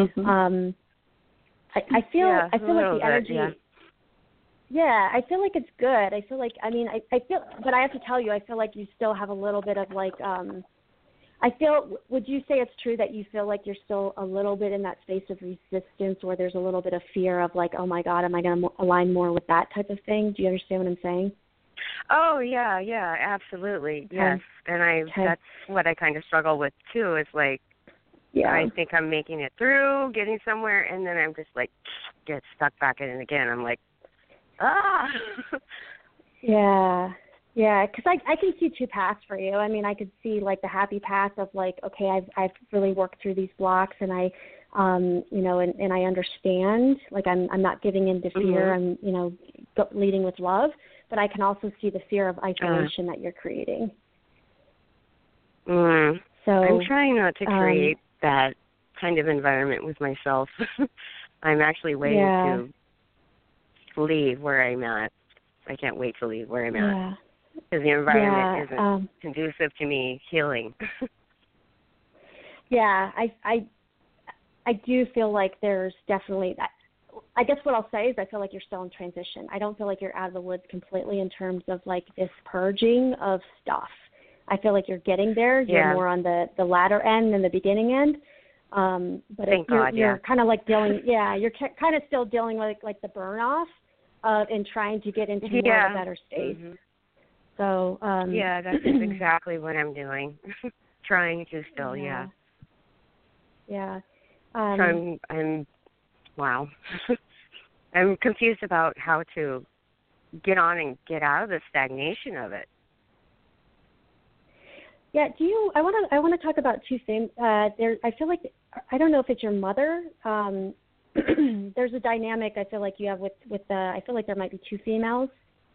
feel like the energy. Yeah, I feel like it's good. I feel like, I feel, but I have to tell you, I feel like you still have a little bit of like, would you say it's true that you feel like you're still a little bit in that space of resistance, or there's a little bit of fear of like, oh my God, am I going to align more with that type of thing? Do you understand what I'm saying? Oh, yeah, absolutely. Yes. And that's what I kind of struggle with too, is like, I think I'm making it through, getting somewhere, and then I'm just like, get stuck back in it again. I'm like, Yeah, because I can see two paths for you. I could see like the happy path of like, okay, I've really worked through these blocks, and I, and I understand. Like, I'm not giving in to fear. I'm, leading with love. But I can also see the fear of isolation that you're creating. So I'm trying not to create that kind of environment with myself. I'm actually waiting to leave where I'm at. I can't wait to leave where I'm at, because the environment isn't conducive to me healing. I do feel like there's definitely that. I guess what I'll say is I feel like you're still in transition. I don't feel like you're out of the woods completely in terms of like this purging of stuff. I feel like you're getting there. You're more on the latter end than the beginning end. But you're kind of like dealing. You're kind of still dealing with like the burn off and trying to get into more of a better state. So that's exactly what I'm doing. Trying to still, So I'm wow. I'm confused about how to get on and get out of the stagnation of it. Yeah, I want to talk about two things. I feel like, I don't know if it's your mother. There's a dynamic I feel like you have with I feel like there might be two females.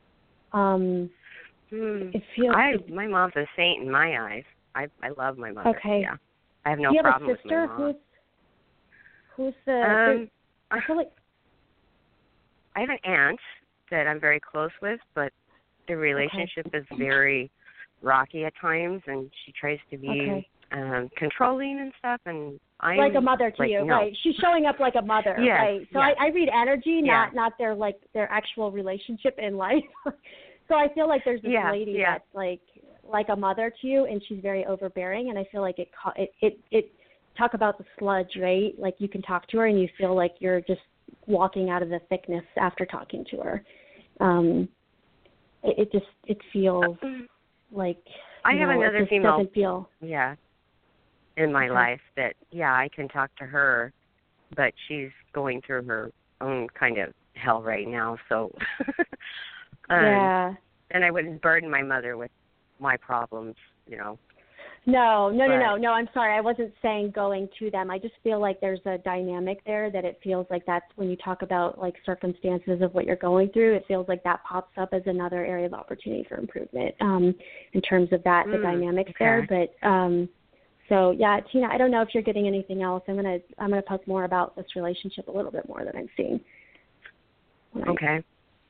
It feels. My mom's a saint in my eyes. I love my mother. Okay. Yeah. I have no problem with my mom. Do you have a sister who's the? I feel like I have an aunt that I'm very close with, but the relationship is very rocky at times, and she tries to be controlling and stuff, and I'm like a mother to you, no. right? She's showing up like a mother, right? So I read energy, not their actual relationship in life. So I feel like there's this lady that's like like a mother to you, and she's very overbearing, and I feel like it talk about the sludge, right? Like you can talk to her and you feel like you're just walking out of the thickness after talking to her. It feels like I have another female doesn't feel in my life that I can talk to her, but she's going through her own kind of hell right now, so and I wouldn't burden my mother with my problems, No, I'm sorry. I wasn't saying going to them. I just feel like there's a dynamic there that it feels like that's when you talk about like circumstances of what you're going through, it feels like that pops up as another area of opportunity for improvement in terms of that, the dynamics there. But so Tina, I don't know if you're getting anything else. I'm gonna talk more about this relationship a little bit more that I'm seeing. Okay.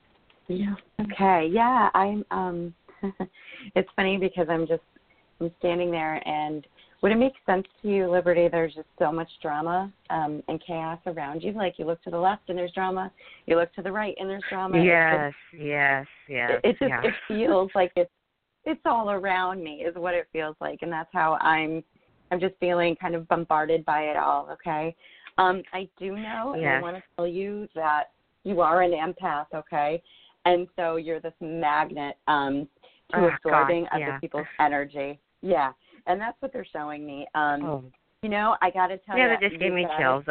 Okay. Yeah. I'm. It's funny because I'm standing there, and would it make sense to you, Liberty? There's just so much drama and chaos around you. Like you look to the left and there's drama. You look to the right and there's drama. Yes. It feels like it's all around me is what it feels like, and that's how I'm just feeling kind of bombarded by it all. Okay. I do know, and I want to tell you that you are an empath. Okay, and so you're this magnet to absorbing other people's energy. Yeah, and that's what they're showing me. I got to tell you. Yeah, that just gave me chills.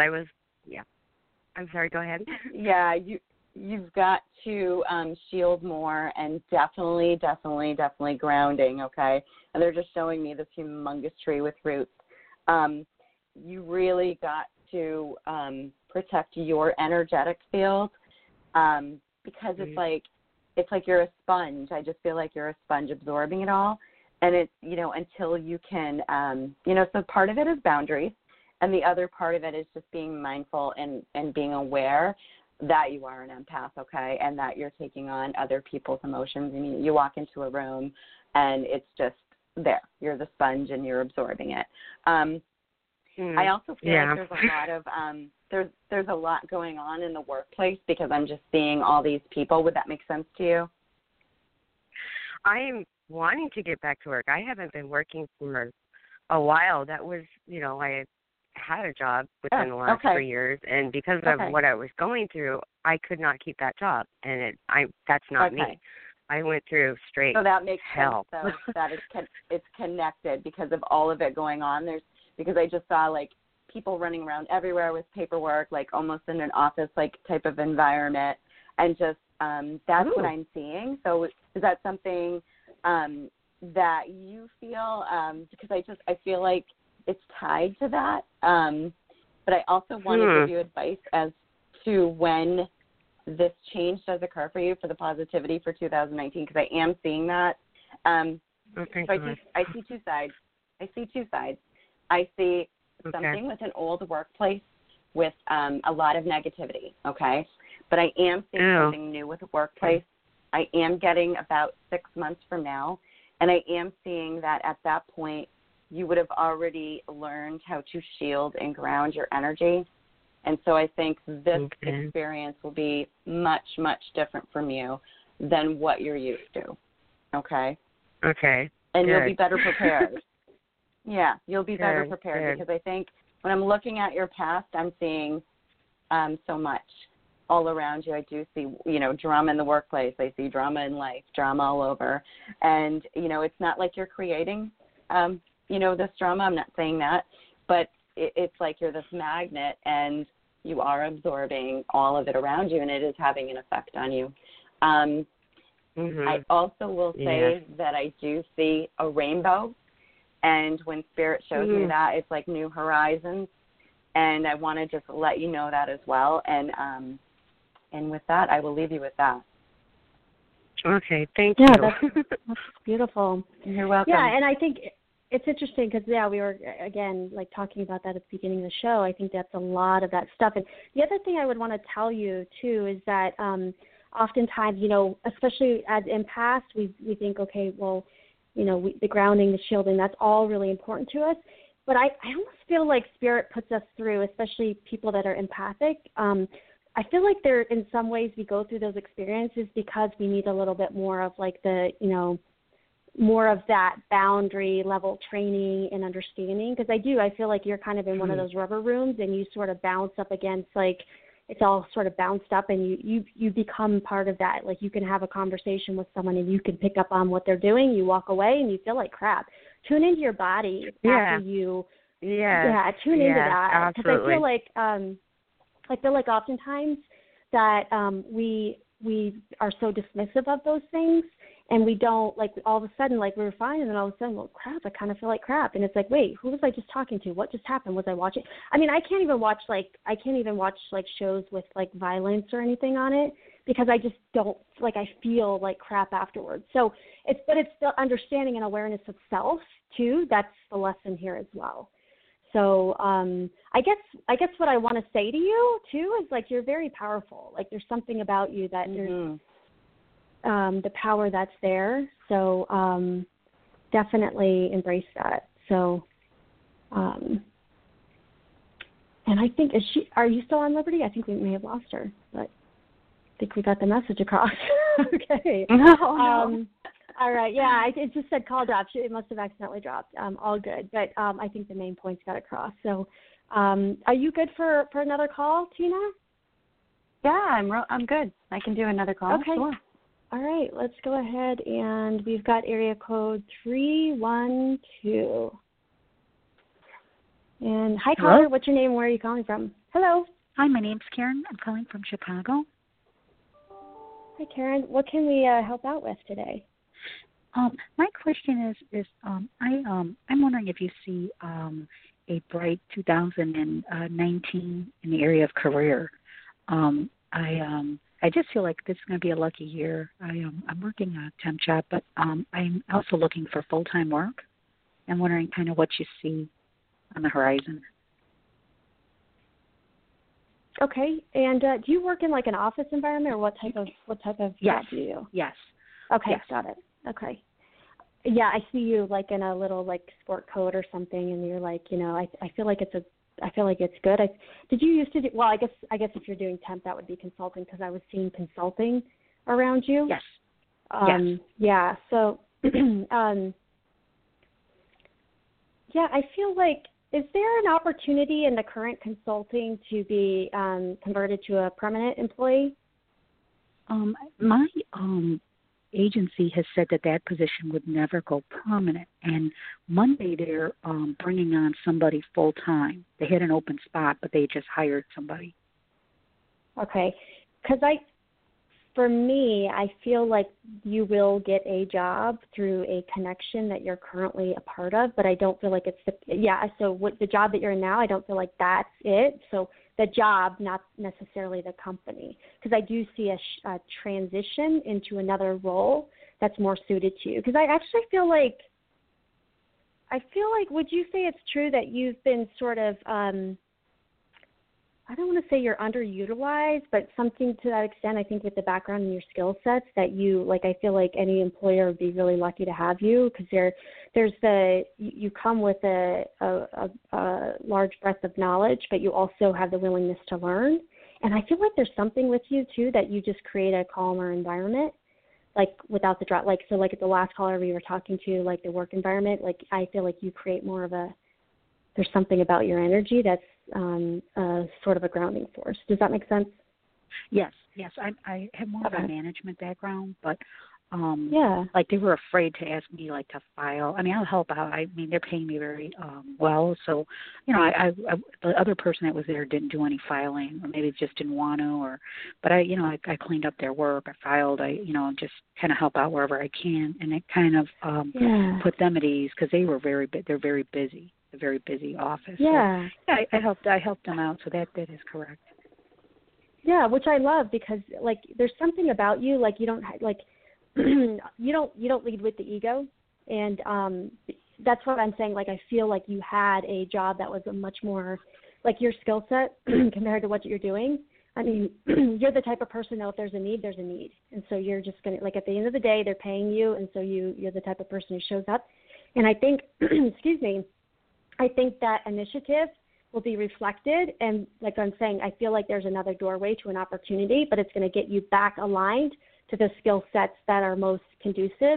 I'm sorry, go ahead. Yeah, you've got to shield more and definitely grounding, okay? And they're just showing me this humongous tree with roots. You really got to protect your energetic field because it's like you're a sponge. I just feel like you're a sponge absorbing it all. And it's, until you can, so part of it is boundaries. And the other part of it is just being mindful and being aware that you are an empath, okay, and that you're taking on other people's emotions. I mean, you walk into a room and it's just there. You're the sponge and you're absorbing it. I also feel like there's a lot of there's a lot going on in the workplace because I'm just seeing all these people. Would that make sense to you? I'm wanting to get back to work. I haven't been working for a while. That was, I had a job within the last 3 years, and because of what I was going through, I could not keep that job, and that's not me. I went through straight hell. So that makes sense, though, that it's connected because of all of it going on. Because I just saw, like, people running around everywhere with paperwork, like almost in an office, like, type of environment, and just that's what I'm seeing. So is that something that you feel, because I feel like it's tied to that, but I also want to give you advice as to when this change does occur for you for the positivity for 2019, because I am seeing that. So I see two sides. I see something with an old workplace with a lot of negativity, okay? But I am seeing something new with a workplace. I am getting about 6 months from now, and I am seeing that at that point you would have already learned how to shield and ground your energy. And so I think this experience will be much, much different from you than what you're used to, okay? Okay. And you'll be better prepared. Yeah, you'll be better prepared because I think when I'm looking at your past, I'm seeing so much all around you. I do see, drama in the workplace. I see drama in life, drama all over. And, it's not like you're creating, this drama. I'm not saying that. But it's like you're this magnet and you are absorbing all of it around you, and it is having an effect on you. I also will say that I do see a rainbow. And when Spirit shows me that, it's like new horizons. And I want to just let you know that as well. And with that, I will leave you with that. Okay, thank you. Yeah, that's beautiful. You're welcome. Yeah, and I think it's interesting because, we were, again, like talking about that at the beginning of the show. I think that's a lot of that stuff. And the other thing I would want to tell you, too, is that oftentimes, especially as empaths, we think, okay, well, the grounding, the shielding, that's all really important to us. But I almost feel like Spirit puts us through, especially people that are empathic. I feel like in some ways we go through those experiences because we need a little bit more of like the, more of that boundary level training and understanding, because I feel like you're kind of in one of those rubber rooms and you sort of bounce up against, like, it's all sort of bounced up and you become part of that. Like, you can have a conversation with someone and you can pick up on what they're doing. You walk away and you feel like crap. Tune into your body after you. Yeah, tune into that. Because I feel like oftentimes that we are so dismissive of those things, and we don't, like, all of a sudden, like, we were fine, and then all of a sudden, well, crap, I kind of feel like crap. And it's like, wait, who was I just talking to? What just happened? Was I watching? I mean, I can't even watch shows with, like, violence or anything on it, because I just don't, like, I feel like crap afterwards. So it's the understanding and awareness of self, too. That's the lesson here as well. So I guess what I want to say to you, too, is, like, you're very powerful. Like, there's something about you that there's the power that's there. So definitely embrace that. So, and I think, are you still on Liberty? I think we may have lost her, but I think we got the message across. Okay. No. All right. Yeah, it just said call dropped. It must have accidentally dropped. All good. But I think the main points got across. So are you good for another call, Tina? Yeah, I'm good. I can do another call. Okay. Sure. All right. Let's go ahead, and we've got area code 312. And hi, caller. Hello? What's your name? Where are you calling from? Hello. Hi, my name's Karen. I'm calling from Chicago. Hi, Karen. What can we help out with today? My question is I'm wondering if you see a bright 2019 in the area of career. I just feel like this is going to be a lucky year. I'm working a temp job, but I'm also looking for full-time work. I'm wondering kind of what you see on the horizon. Okay. And do you work in, like, an office environment, or what type of job do you do? Yes. Okay, yes. Got it. Okay. Yeah, I see you, like, in a little, like, sport coat or something, and you're like, I feel like it's good. Did you used to do? Well, I guess if you're doing temp, that would be consulting, because I was seeing consulting around you. Yes. Yes. Yeah. So, yeah, I feel like, is there an opportunity in the current consulting to be converted to a permanent employee? My agency has said that position would never go permanent, and Monday they're bringing on somebody full time. They had an open spot, but they just hired somebody. Okay, because for me, I feel like you will get a job through a connection that you're currently a part of, but I don't feel like it's so what the job that you're in now, I don't feel like that's it. So the job, not necessarily the company, because I do see a transition into another role that's more suited to you. Because I actually feel like, would you say it's true that you've been sort of, I don't want to say you're underutilized, but something to that extent, I think, with the background and your skill sets, that you, like, I feel like any employer would be really lucky to have you, because you come with a large breadth of knowledge, but you also have the willingness to learn. And I feel like there's something with you, too, that you just create a calmer environment, like, without the drop. Like, so, like, at the last caller we were talking to, like, the work environment, like, I feel like you create more of there's something about your energy that's sort of a grounding force. Does that make sense? Yes. I have more of a management background, but yeah, like, they were afraid to ask me, like, to file. I mean, I'll help out. I mean, they're paying me very well, so I the other person that was there didn't do any filing, or maybe just didn't want to, but I cleaned up their work. I filed. I just kind of help out wherever I can, and it kind of put them at ease, because they're very busy. A very busy office. Yeah. So, I helped them out, so that is correct. Yeah, which I love, because, like, there's something about you, like, you don't you don't lead with the ego, and that's what I'm saying. Like, I feel like you had a job that was a much more, like, your skill set compared to what you're doing. I mean, you're the type of person, though, if there's a need, there's a need, and so you're just gonna, like, at the end of the day, they're paying you, and so you're the type of person who shows up. And I think, excuse me, I think that initiative will be reflected, and, like I'm saying, I feel like there's another doorway to an opportunity, but it's going to get you back aligned to the skill sets that are most conducive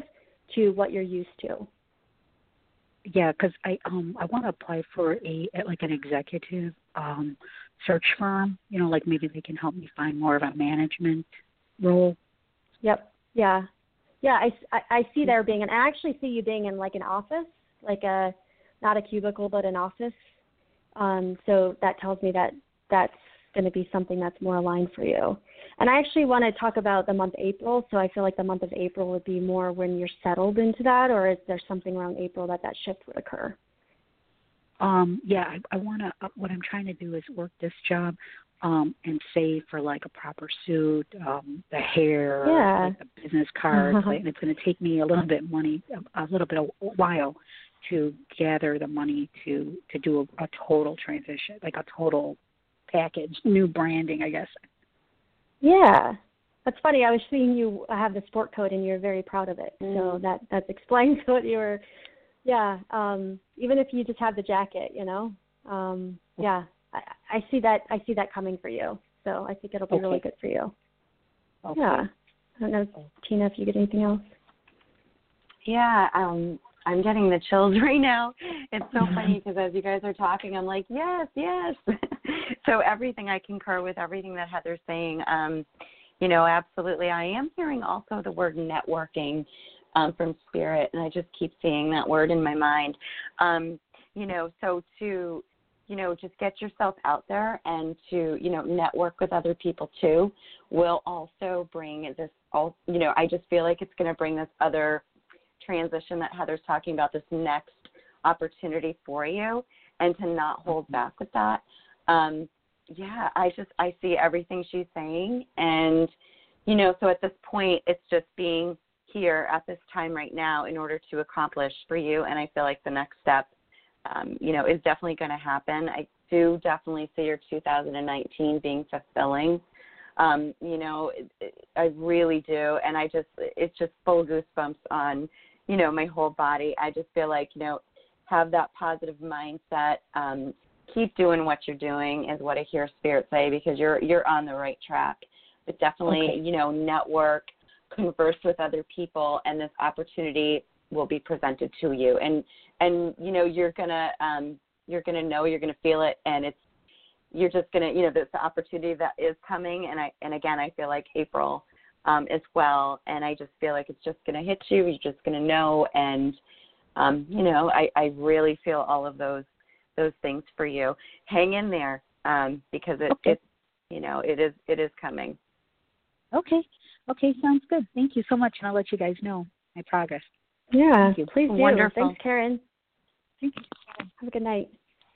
to what you're used to. Yeah, because I want to apply for an executive search firm. Like maybe they can help me find more of a management role. Yep. Yeah. Yeah. I see there being, and I actually see you being in like an office, like not a cubicle, but an office. So that tells me that that's going to be something that's more aligned for you. And I actually want to talk about the month April. So I feel like the month of April would be more when you're settled into that, or is there something around April that shift would occur? Yeah, I want to, what I'm trying to do is work this job and save for like a proper suit, the hair, like the business cards. And it's going to take me a little bit of while to gather the money to do a total transition, like a total package, new branding, I guess. Yeah, that's funny. I was seeing you have the sport coat, and you're very proud of it. So that explains what you were. Yeah, even if you just have the jacket, Yeah, I see that. I see that coming for you. So I think it'll be really good for you. Okay. Yeah. I don't know, Tina, if you get anything else. Yeah, I'm getting the chills right now. It's so funny because as you guys are talking, I'm like, yes. So everything, I concur with everything that Heather's saying. Absolutely. I am hearing also the word networking from Spirit, and I just keep seeing that word in my mind. So to, just get yourself out there and to, network with other people too will also bring this, I just feel like it's going to bring this other transition that Heather's talking about, this next opportunity for you, and to not hold back with that. I see everything she's saying, and so at this point it's just being here at this time right now in order to accomplish for you. And I feel like the next step is definitely going to happen. I do definitely see your 2019 being fulfilling. I really do, and it's just full goosebumps on my whole body. I just feel like, have that positive mindset. Keep doing what you're doing is what I hear Spirit say, because you're on the right track. But definitely, network, converse with other people, and this opportunity will be presented to you. And you're gonna you're gonna feel it, and you're just gonna, this opportunity that is coming. And again, I feel like April as well, and I just feel like it's just going to hit you. You're just going to know, and I really feel all of those things for you. Hang in there, because it is coming. Okay, sounds good. Thank you so much, and I'll let you guys know my progress. Yeah, please do. Wonderful. Thanks, Karen. Thank you. Have a good night.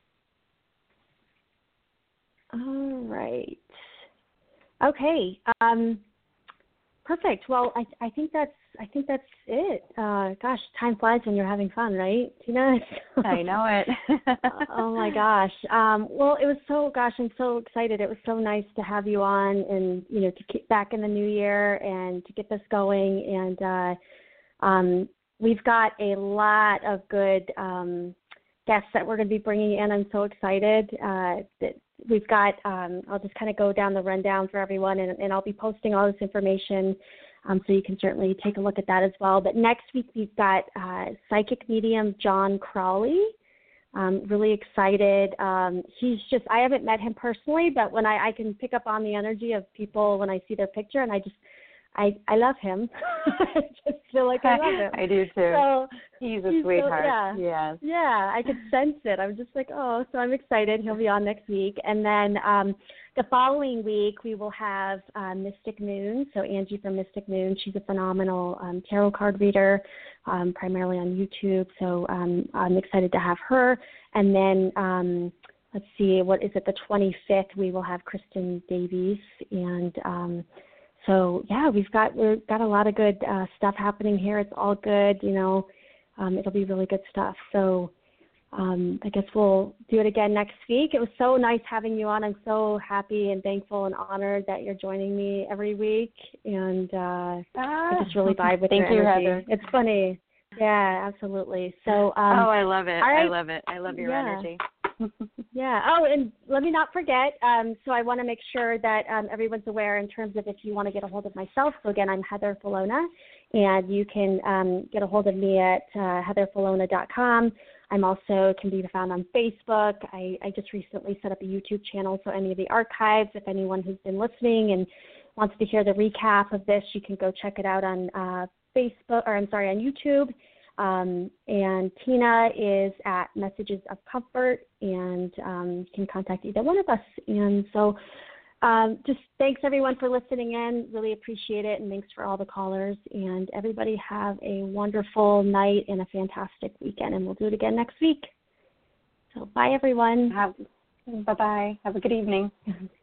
All right. Okay. Perfect. Well, I think that's it. Gosh, time flies when you're having fun, right, Tina? I know it. Oh my gosh. Well, it was I'm so excited. It was so nice to have you on, and to get back in the new year and to get this going. And we've got a lot of good guests that we're going to be bringing in. I'm so excited that we've got, I'll just kind of go down the rundown for everyone, and I'll be posting all this information, so you can certainly take a look at that as well. But next week we've got psychic medium John Crowley. Really excited. He's I haven't met him personally, but when I can pick up on the energy of people when I see their picture, and I love him. I just feel like I love him. I do too. So he's a sweetheart. Yes. Yeah, I could sense it. I'm just like, oh, so I'm excited. He'll be on next week. And then the following week we will have Mystic Moon. So Angie from Mystic Moon, she's a phenomenal tarot card reader, primarily on YouTube. So I'm excited to have her. And then let's see, what is it? The 25th we will have Kristen Davies, and so yeah, we've got a lot of good stuff happening here. It's all good, it'll be really good stuff. So I guess we'll do it again next week. It was so nice having you on. I'm so happy and thankful and honored that you're joining me every week, and I just really vibe with your energy. Thank you, Heather. It's funny. Yeah, absolutely. So I love it. I love it. I love your energy. Yeah. Oh, and let me not forget, so I want to make sure that everyone's aware in terms of if you want to get a hold of myself. So again, I'm Heather Filona, And you can get a hold of me at heatherfalona.com. I'm also can be found on Facebook. I just recently set up a YouTube channel, so any of the archives, if anyone who's been listening and wants to hear the recap of this, you can go check it out on Facebook, or I'm sorry, on YouTube. And Tina is at Messages of Comfort, and you can contact either one of us. And so just thanks, everyone, for listening in. Really appreciate it, and thanks for all the callers. And everybody have a wonderful night and a fantastic weekend, and we'll do it again next week. So bye, everyone. Bye-bye. Have a good evening.